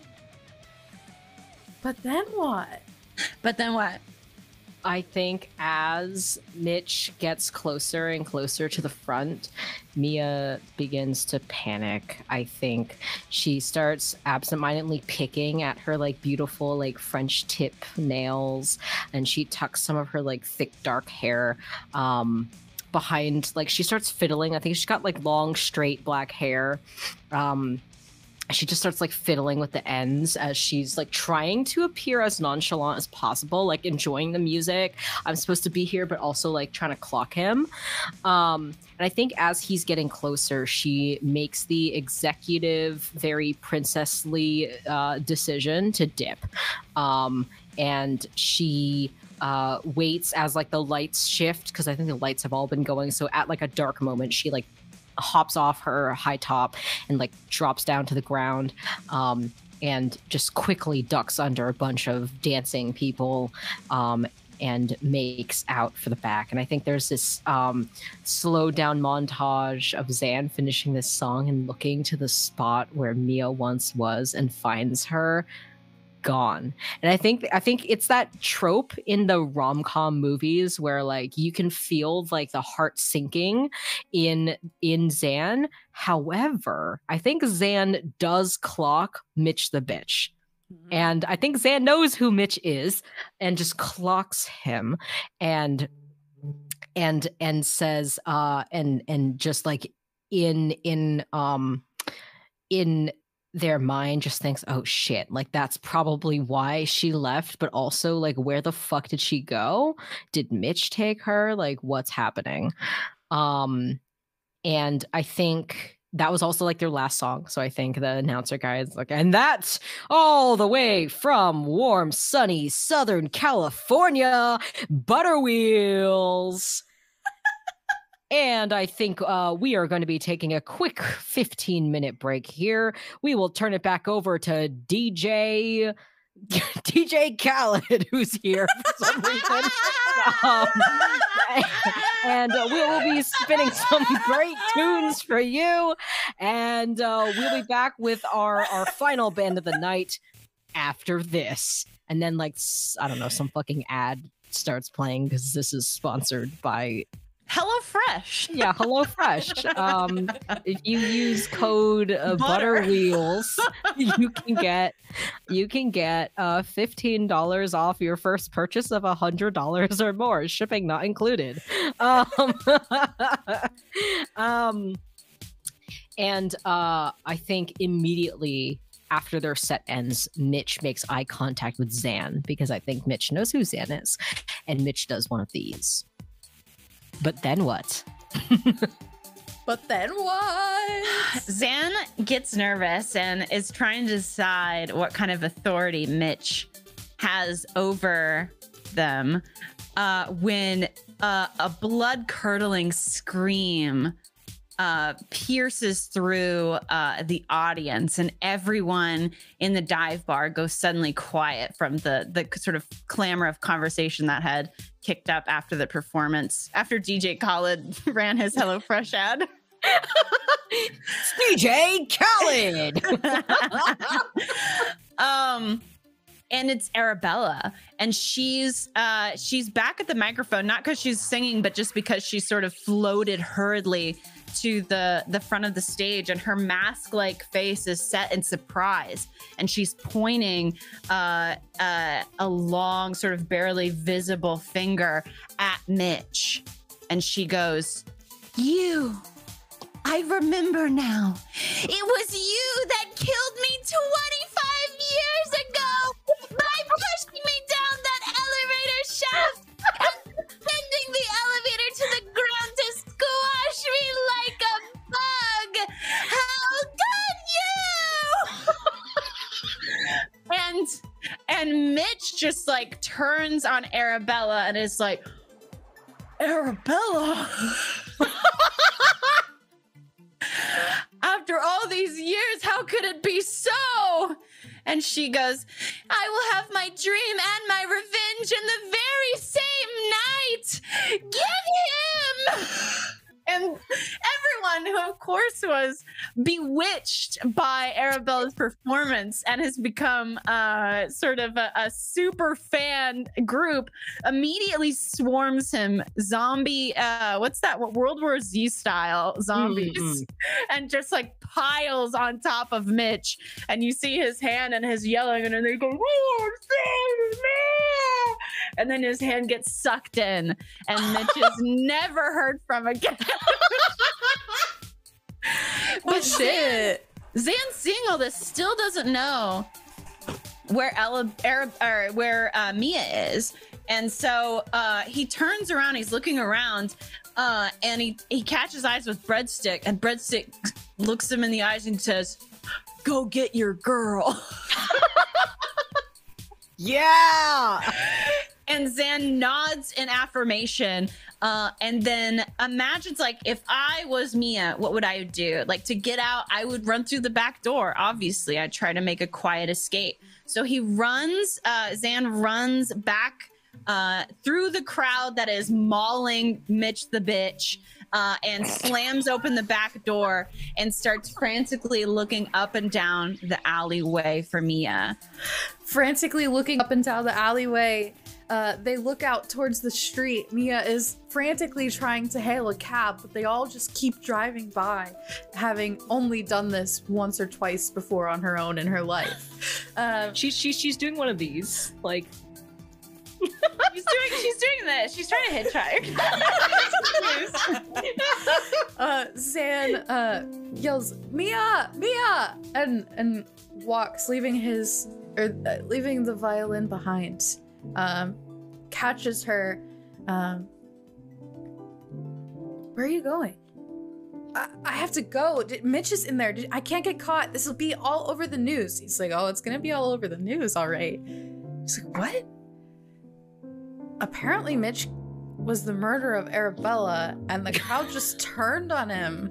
But then what? But then what? I think as Mitch gets closer and closer to the front, Mia begins to panic. I think she starts absentmindedly picking at her like beautiful like French tip nails, and she tucks some of her like thick dark hair um behind, like she starts fiddling. I think she's got like long straight black hair. Um She just starts like fiddling with the ends as she's like trying to appear as nonchalant as possible, like enjoying the music. I'm supposed to be here, but also like trying to clock him. Um, and I think as he's getting closer, she makes the executive, very princessly uh, decision to dip. Um, and she uh, waits as like the lights shift, because I think the lights have all been going. So at like a dark moment, she like hops off her high top and like drops down to the ground um, and just quickly ducks under a bunch of dancing people um, and makes out for the back. And I think there's this um, slow down montage of Zan finishing this song and looking to the spot where Mia once was and finds her gone. And I think I think it's that trope in the rom-com movies where like you can feel like the heart sinking in in Zan. However, I think Zan does clock Mitch the bitch. Mm-hmm. And I think Zan knows who Mitch is and just clocks him and and and says uh and and just like in in um in their mind just thinks, oh shit, like that's probably why she left, but also like where the fuck did she go? Did Mitch take her? Like what's happening? Um and I think that was also like their last song. So I think the announcer guy is like, and that's all the way from warm, sunny Southern California, Butterwheels. And I think uh, we are going to be taking a quick fifteen minute break here. We will turn it back over to D J D J Khaled, who's here for some reason. Um, and uh, we will be spinning some great tunes for you. And uh, we'll be back with our, our final band of the night after this. And then, like, I don't know, some fucking ad starts playing because this is sponsored by HelloFresh. Yeah, HelloFresh. Um, if you use code uh, Butter. Butterwheels, you can get you can get uh fifteen dollars off your first purchase of a hundred dollars or more, shipping not included. Um, um, and uh, I think immediately after their set ends, Mitch makes eye contact with Zan because I think Mitch knows who Zan is, and Mitch does one of these. But then what? But then what? Zan gets nervous and is trying to decide what kind of authority Mitch has over them uh, when uh, a blood-curdling scream uh, pierces through uh, the audience, and everyone in the dive bar goes suddenly quiet from the the sort of clamor of conversation that had kicked up after the performance, after D J Khaled ran his HelloFresh ad. It's D J Khaled. um, and it's Arabella, and she's uh, she's back at the microphone, not because she's singing, but just because she sort of floated hurriedly to the the front of the stage, and her mask-like face is set in surprise, and she's pointing uh, uh, a long, sort of barely visible finger at Mitch, and she goes, "You, I remember now. It was you that killed me twenty-five years ago by pushing me down that elevator shaft and sending the elevator to the ground to squash me like a bug. How could you?" and and Mitch just like turns on Arabella and is like, "Arabella." After all these years, how could it be so? And she goes, "I will have my dream and my revenge in the very same night. Get him!" And everyone, who of course was bewitched by Arabella's performance and has become uh, sort of a, a super fan group, immediately swarms him, zombie, uh, what's that, what, World War Z style zombies, mm-hmm. and just like piles on top of Mitch. And you see his hand and his yelling, and then they go, oh, save me! And then his hand gets sucked in, and Mitch is never heard from again. But shit, Zan, seeing all this, still doesn't know where Ella, Arab, or where uh, Mia is, and so uh, he turns around. He's looking around, uh, and he he catches eyes with Breadstick, and Breadstick looks him in the eyes and says, "Go get your girl." Yeah. And Zan nods in affirmation, uh, and then imagines, like, if I was Mia, what would I do? Like, to get out, I would run through the back door. Obviously, I'd try to make a quiet escape. So he runs, uh, Zan runs back uh, through the crowd that is mauling Mitch the bitch, uh, and slams open the back door and starts frantically looking up and down the alleyway for Mia. Frantically looking up and down the alleyway. Uh, they look out towards the street. Mia is frantically trying to hail a cab, but they all just keep driving by, having only done this once or twice before on her own in her life. Uh, she's she's she's doing one of these, like. she's doing she's doing this. She's trying to hitchhike. uh, Zan uh, yells, "Mia, Mia!" and and walks, leaving his or uh, leaving the violin behind. Um, catches her. Um, where are you going? I, I have to go. Did, Mitch is in there. Did, I can't get caught. This will be all over the news. He's like, oh, it's gonna be all over the news, all right. He's like, what? Apparently, Mitch was the murderer of Arabella, and the crowd just turned on him.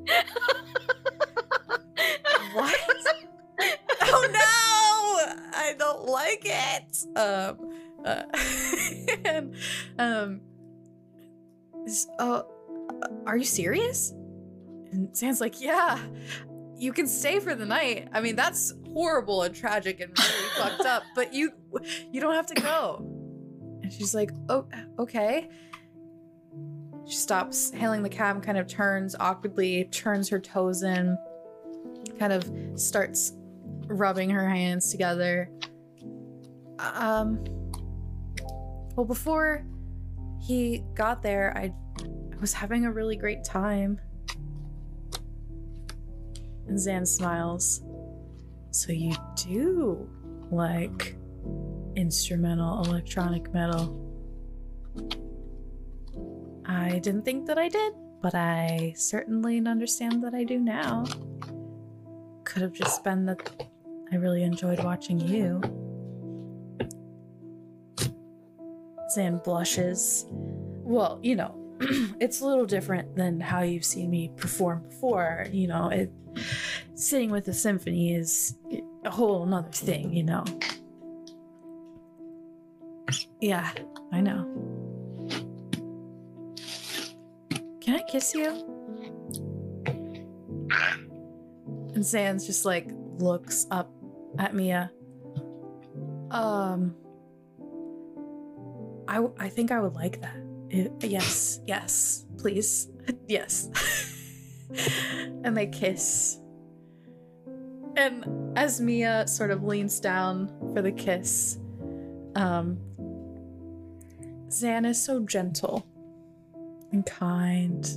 What? Oh no! I don't like it. Um. Uh, and um, is, uh, are you serious? And Zan's like, yeah, you can stay for the night. I mean, that's horrible and tragic and really fucked up, but you, you don't have to go. And she's like, oh, okay. She stops hailing the cab, kind of turns awkwardly, turns her toes in, kind of starts rubbing her hands together. Um. Well, before he got there, I, I was having a really great time. And Zan smiles. So you do like instrumental electronic metal. I didn't think that I did, but I certainly understand that I do now. Could have just been that I really enjoyed watching you. Zan blushes. Well, you know, it's a little different than how you've seen me perform before. You know, it, sitting with a symphony is a whole nother thing, you know. Yeah, I know. Can I kiss you? And Zan's just like looks up at Mia. Um... I, I think I would like that. It, yes, yes, please. Yes. And they kiss. And as Mia sort of leans down for the kiss, um, Zan is so gentle and kind.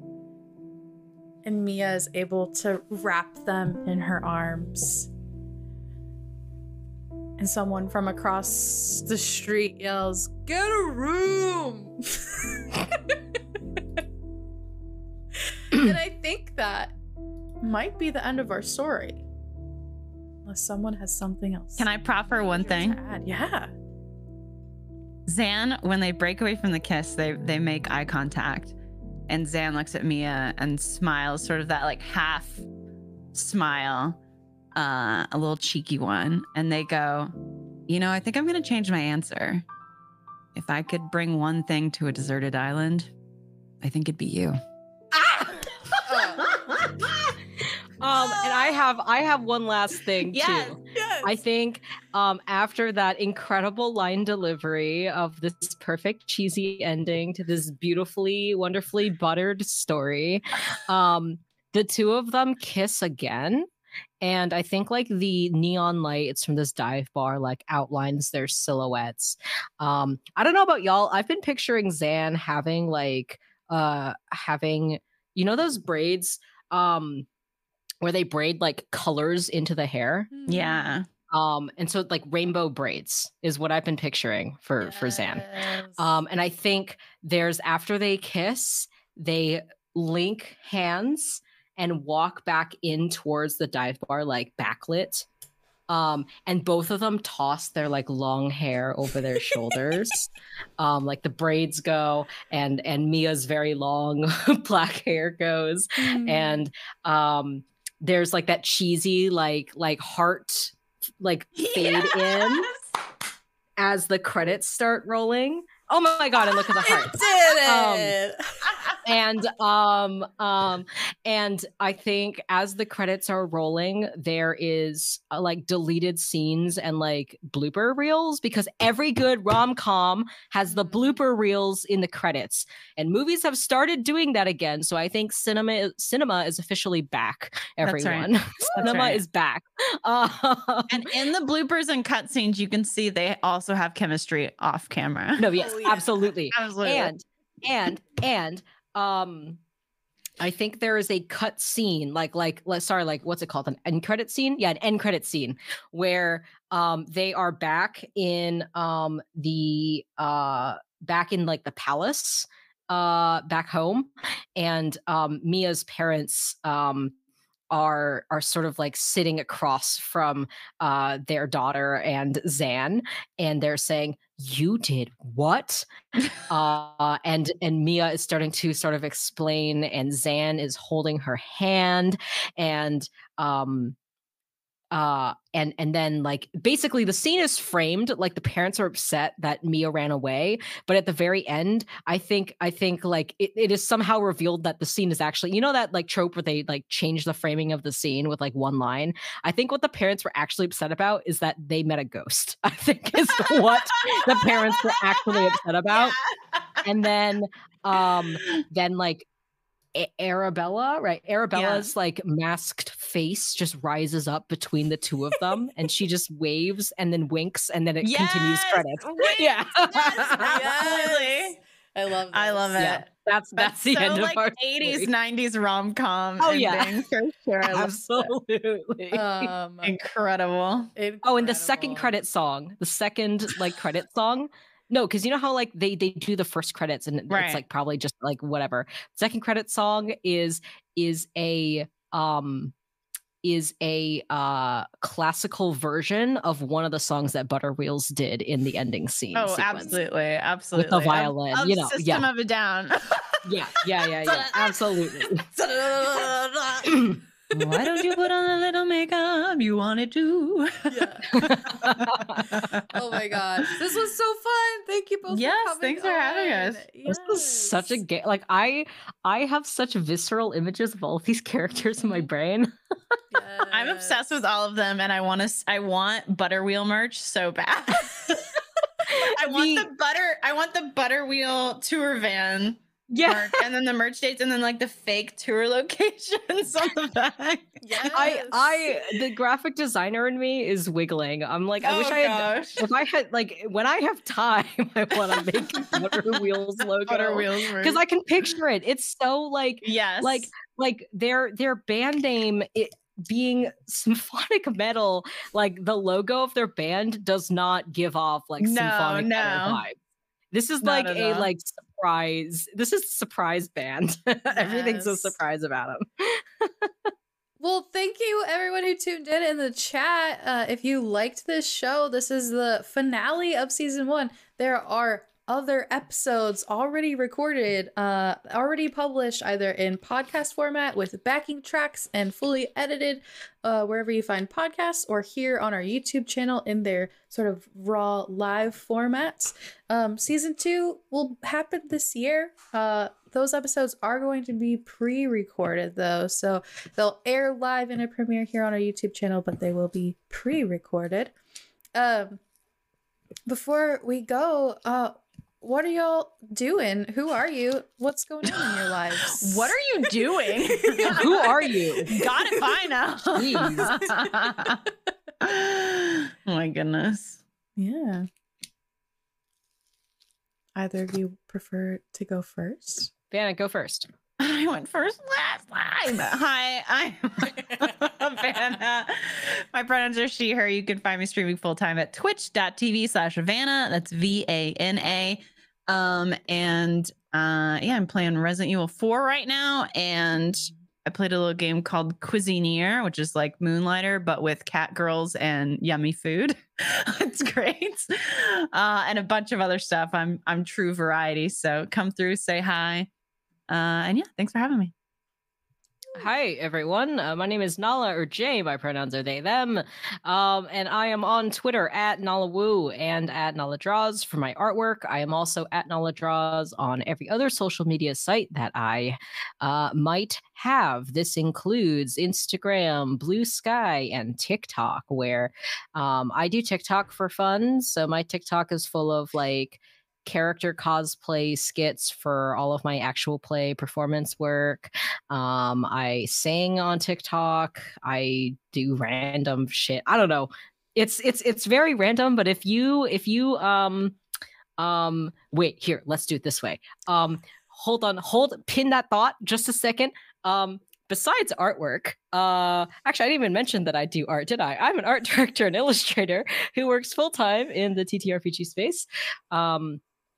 And Mia is able to wrap them in her arms. And someone from across the street yells, "Get a room!" And I think that might be the end of our story. Unless someone has something else. Can I proffer one thing? Yeah. Zan, when they break away from the kiss, they, they make eye contact. And Zan looks at Mia and smiles, sort of that like half smile. Uh, a little cheeky one, and they go, you know, I think I'm gonna change my answer. If I could bring one thing to a deserted island, I think it'd be you. Ah! Um, and I have I have one last thing Yes, too. Yes. I think um, after that incredible line delivery of this perfect cheesy ending to this beautifully, wonderfully buttered story, um, the two of them kiss again. And I think like the neon lights from this dive bar like outlines their silhouettes. Um, I don't know about y'all. I've been picturing Zan having like uh having you know those braids um where they braid like colors into the hair. yeah. Um, and so like rainbow braids is what I've been picturing for for Zan. Yes. Um, and I think there's after they kiss, they link hands and walk back in towards the dive bar, like backlit. Um, and both of them toss their like long hair over their shoulders. Um, like the braids go and and Mia's very long black hair goes. Mm. And um there's like that cheesy like like heart like fade in Yes! as the credits start rolling. Oh my god, and look at the heart. It did it. and um um and I think as the credits are rolling there is uh, like deleted scenes and like blooper reels, because every good rom-com has the blooper reels in the credits, and movies have started doing that again. So I think cinema cinema is officially back, That's right. everyone. Cinema right. is back. Um, And in the bloopers and cutscenes, you can see they also have chemistry off camera. no yes Oh, yeah. absolutely Absolutely. and and and um I think there is a cut scene, like like let's sorry, like what's it called? An end credit scene? Yeah, an end credit scene where um they are back in um the uh back in like the palace uh back home, and um Mia's parents um are are sort of like sitting across from uh their daughter and Zan, and they're saying, "You did what?" uh and and Mia is starting to sort of explain, and Zan is holding her hand, and um uh and and then like basically the scene is framed like the parents are upset that Mia ran away, but at the very end I think I think like it, it is somehow revealed that the scene is actually, you know, that like trope where they like change the framing of the scene with like one line. I think what the parents were actually upset about is that they met a ghost. I think is what the parents were actually upset about. Yeah. And then um then like A- Arabella, right? Arabella's like masked face just rises up between the two of them, and she just waves and then winks, and then it continues Yes! credits. Wait, Yeah, Absolutely. I love I love it. yeah. That's that's, the so end like of our eighties, story. nineties rom-com Oh, yeah. ending for sure. I love it. Absolutely. Um, Incredible. Oh, and the second incredible. credit song, the second like credit song. No, because you know how like they they do the first credits and Right. it's like probably just like whatever. Second credit song is is a um is a uh classical version of one of the songs that Butterwheels did in the ending scene. Oh, sequence. absolutely. Absolutely. Of- violin, of you know, System yeah. of a Down. Yeah, yeah, yeah, yeah. Absolutely. Why don't you put on a little makeup? You wanted to. Yeah. Oh my gosh. This was so fun. Thank you both. Yes, for coming thanks for having on. us. This is such a Yes. game. Like I, I have such visceral images of all of these characters in my brain. I'm obsessed with all of them, and I want to. I want Butterwheel merch so bad. I want the, The- butter. I want the Butterwheel tour van Yeah, merch, and then the merch dates, and then like the fake tour locations on the back. Yes. I, I, the graphic designer in me is wiggling. I'm like, I wish Oh, I had. gosh. If I had like, when I have time, I want to make a Butter Wheels logo Butterwheels merch. because I can picture it. It's so like, yes, like, like their their band name. It, being symphonic metal, like the logo of their band does not give off like No, symphonic no. metal vibe. This is Not like at a all. like surprise. This is a surprise band. Everything's a Yes. surprise about them. Well, thank you everyone who tuned in in the chat. Uh, if you liked this show, this is the finale of season one. There are other episodes already recorded, uh, already published either in podcast format with backing tracks and fully edited, uh, wherever you find podcasts, or here on our YouTube channel in their sort of raw live formats. Um, season two will happen this year. Uh, those episodes are going to be pre-recorded though, so they'll air live in a premiere here on our YouTube channel, but they will be pre-recorded. Um, before we go, uh, what are y'all doing? Who are you? What's going on in your lives? What are you doing? Who are you? Got it by now. Jeez. Oh my goodness. Yeah. Either of you prefer to go first? Vanna, go first. I went first last time. Hi, I'm Vanna. My pronouns are she, her. You can find me streaming full time at twitch.tv slash Vanna. That's V A N A. Um, and uh, yeah, I'm playing Resident Evil four right now. And I played a little game called Cuisinier, which is like Moonlighter, but with cat girls and yummy food. It's great. Uh, and a bunch of other stuff. I'm I'm true variety. So come through, say hi. Uh, and yeah, thanks for having me. Hi, everyone. Uh, my name is Nala, or Jay. My pronouns are they, them. Um, and I am on Twitter at NalaWoo and at NalaDraws for my artwork. I am also at NalaDraws on every other social media site that I uh, might have. This includes Instagram, Blue Sky, and TikTok, where um, I do TikTok for fun. So my TikTok is full of like character cosplay skits for all of my actual play performance work. Um, I sing on TikTok. I do random shit. I don't know. It's it's it's very random, but if you if you um um wait, here, let's do it this way. Um hold on, hold pin that thought just a second. Um Besides artwork, uh, actually, I didn't even mention that I do art, did I? I'm an art director and illustrator who works full-time in the T T R P G space. Um,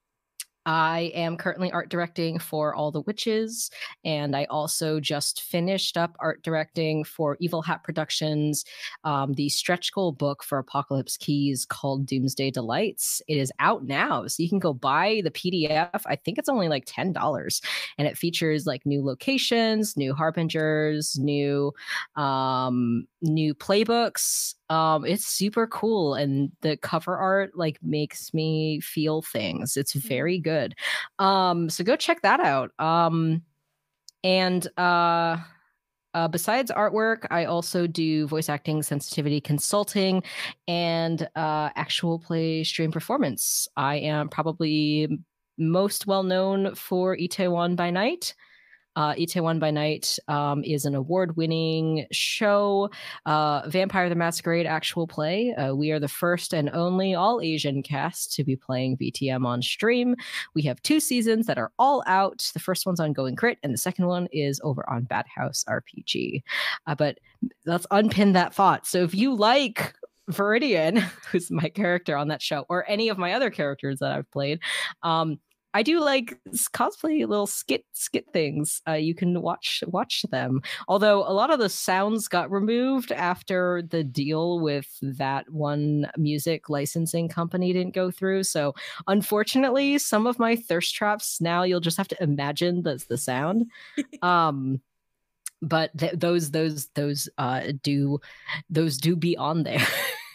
I am currently art directing for All the Witches, and I also just finished up art directing for Evil Hat Productions, um, the stretch goal book for Apocalypse Keys called Doomsday Delights. It is out now, so you can go buy the P D F. I think it's only like ten dollars, and it features like new locations, new harbingers, new um, new playbooks. Um, it's super cool, and the cover art like makes me feel things. It's very good. Um, so go check that out. Um, and uh, uh, besides artwork, I also do voice acting, sensitivity consulting, and uh, actual play stream performance. I am probably most well known for Itaewon by Night. Uh, Itaewon by Night um, is an award-winning show, uh, Vampire the Masquerade actual play. Uh, we are the first and only all-Asian cast to be playing V T M on stream. We have two seasons that are all out. The first one's on Going Crit, and the second one is over on Bad House R P G. Uh, but let's unpin that thought. So if you like Viridian, who's my character on that show, or any of my other characters that I've played, um, I do like cosplay little skit skit things. Uh, you can watch watch them. Although a lot of the sounds got removed after the deal with that one music licensing company didn't go through. So unfortunately, some of my thirst traps now you'll just have to imagine that's the sound. um, but th- those those those uh, do those do be on there.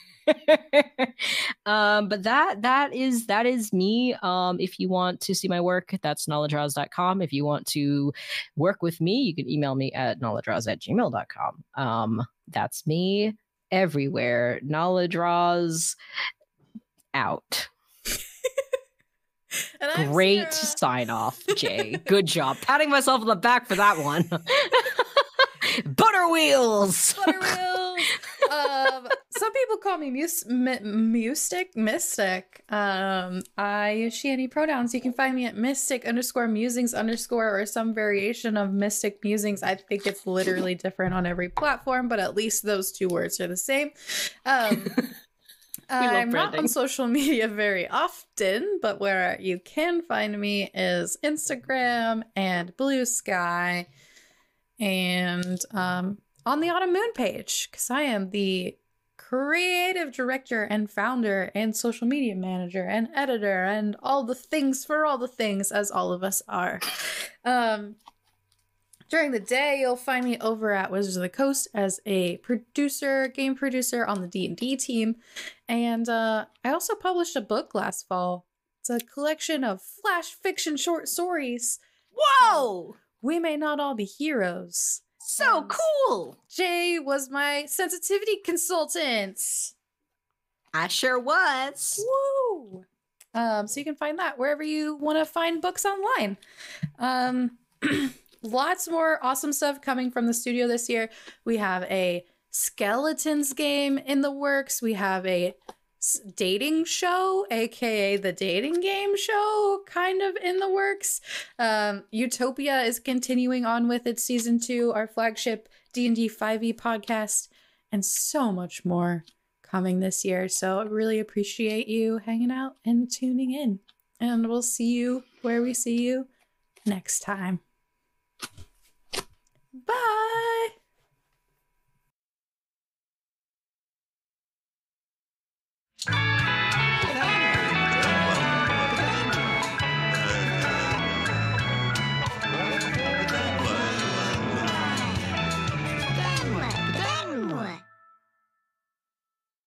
um but that that is that is me. Um if you want to see my work, that's naladraws dot com. If you want to work with me, you can email me at naladraws at gmail dot com. Um that's me everywhere. Naladraws out. Great sign off, Jay. Good job. Patting myself on the back for that one. Butterwheels. Butterwheels. um, some people call me mus- m- Mystic. Mystic. Um, I use she, any pronouns. You can find me at Mystic underscore musings underscore or some variation of Mystic Musings. I think it's literally different on every platform, but at least those two words are the same. Um, I'm not on social media very often, but where you can find me is Instagram and Blue Sky. And um, on the Autumn Moon page, because I am the creative director and founder and social media manager and editor and all the things for all the things, as all of us are. Um, during the day, you'll find me over at Wizards of the Coast as a producer, game producer on the D and D team. And uh, I also published a book last fall. It's a collection of flash fiction short stories. Whoa! We May Not All Be Heroes. So And cool! Jay was my sensitivity consultant. I sure was. Woo! Um, so you can find that wherever you want to find books online. Um, lots more awesome stuff coming from the studio this year. We have a Skeletons game in the works. We have a dating show, aka the dating game show, kind of in the works. um Utopia is continuing on with its season two, our flagship D and D five e podcast, and so much more coming this year. So I really appreciate you hanging out and tuning in, and we'll see you where we see you next time. Bye.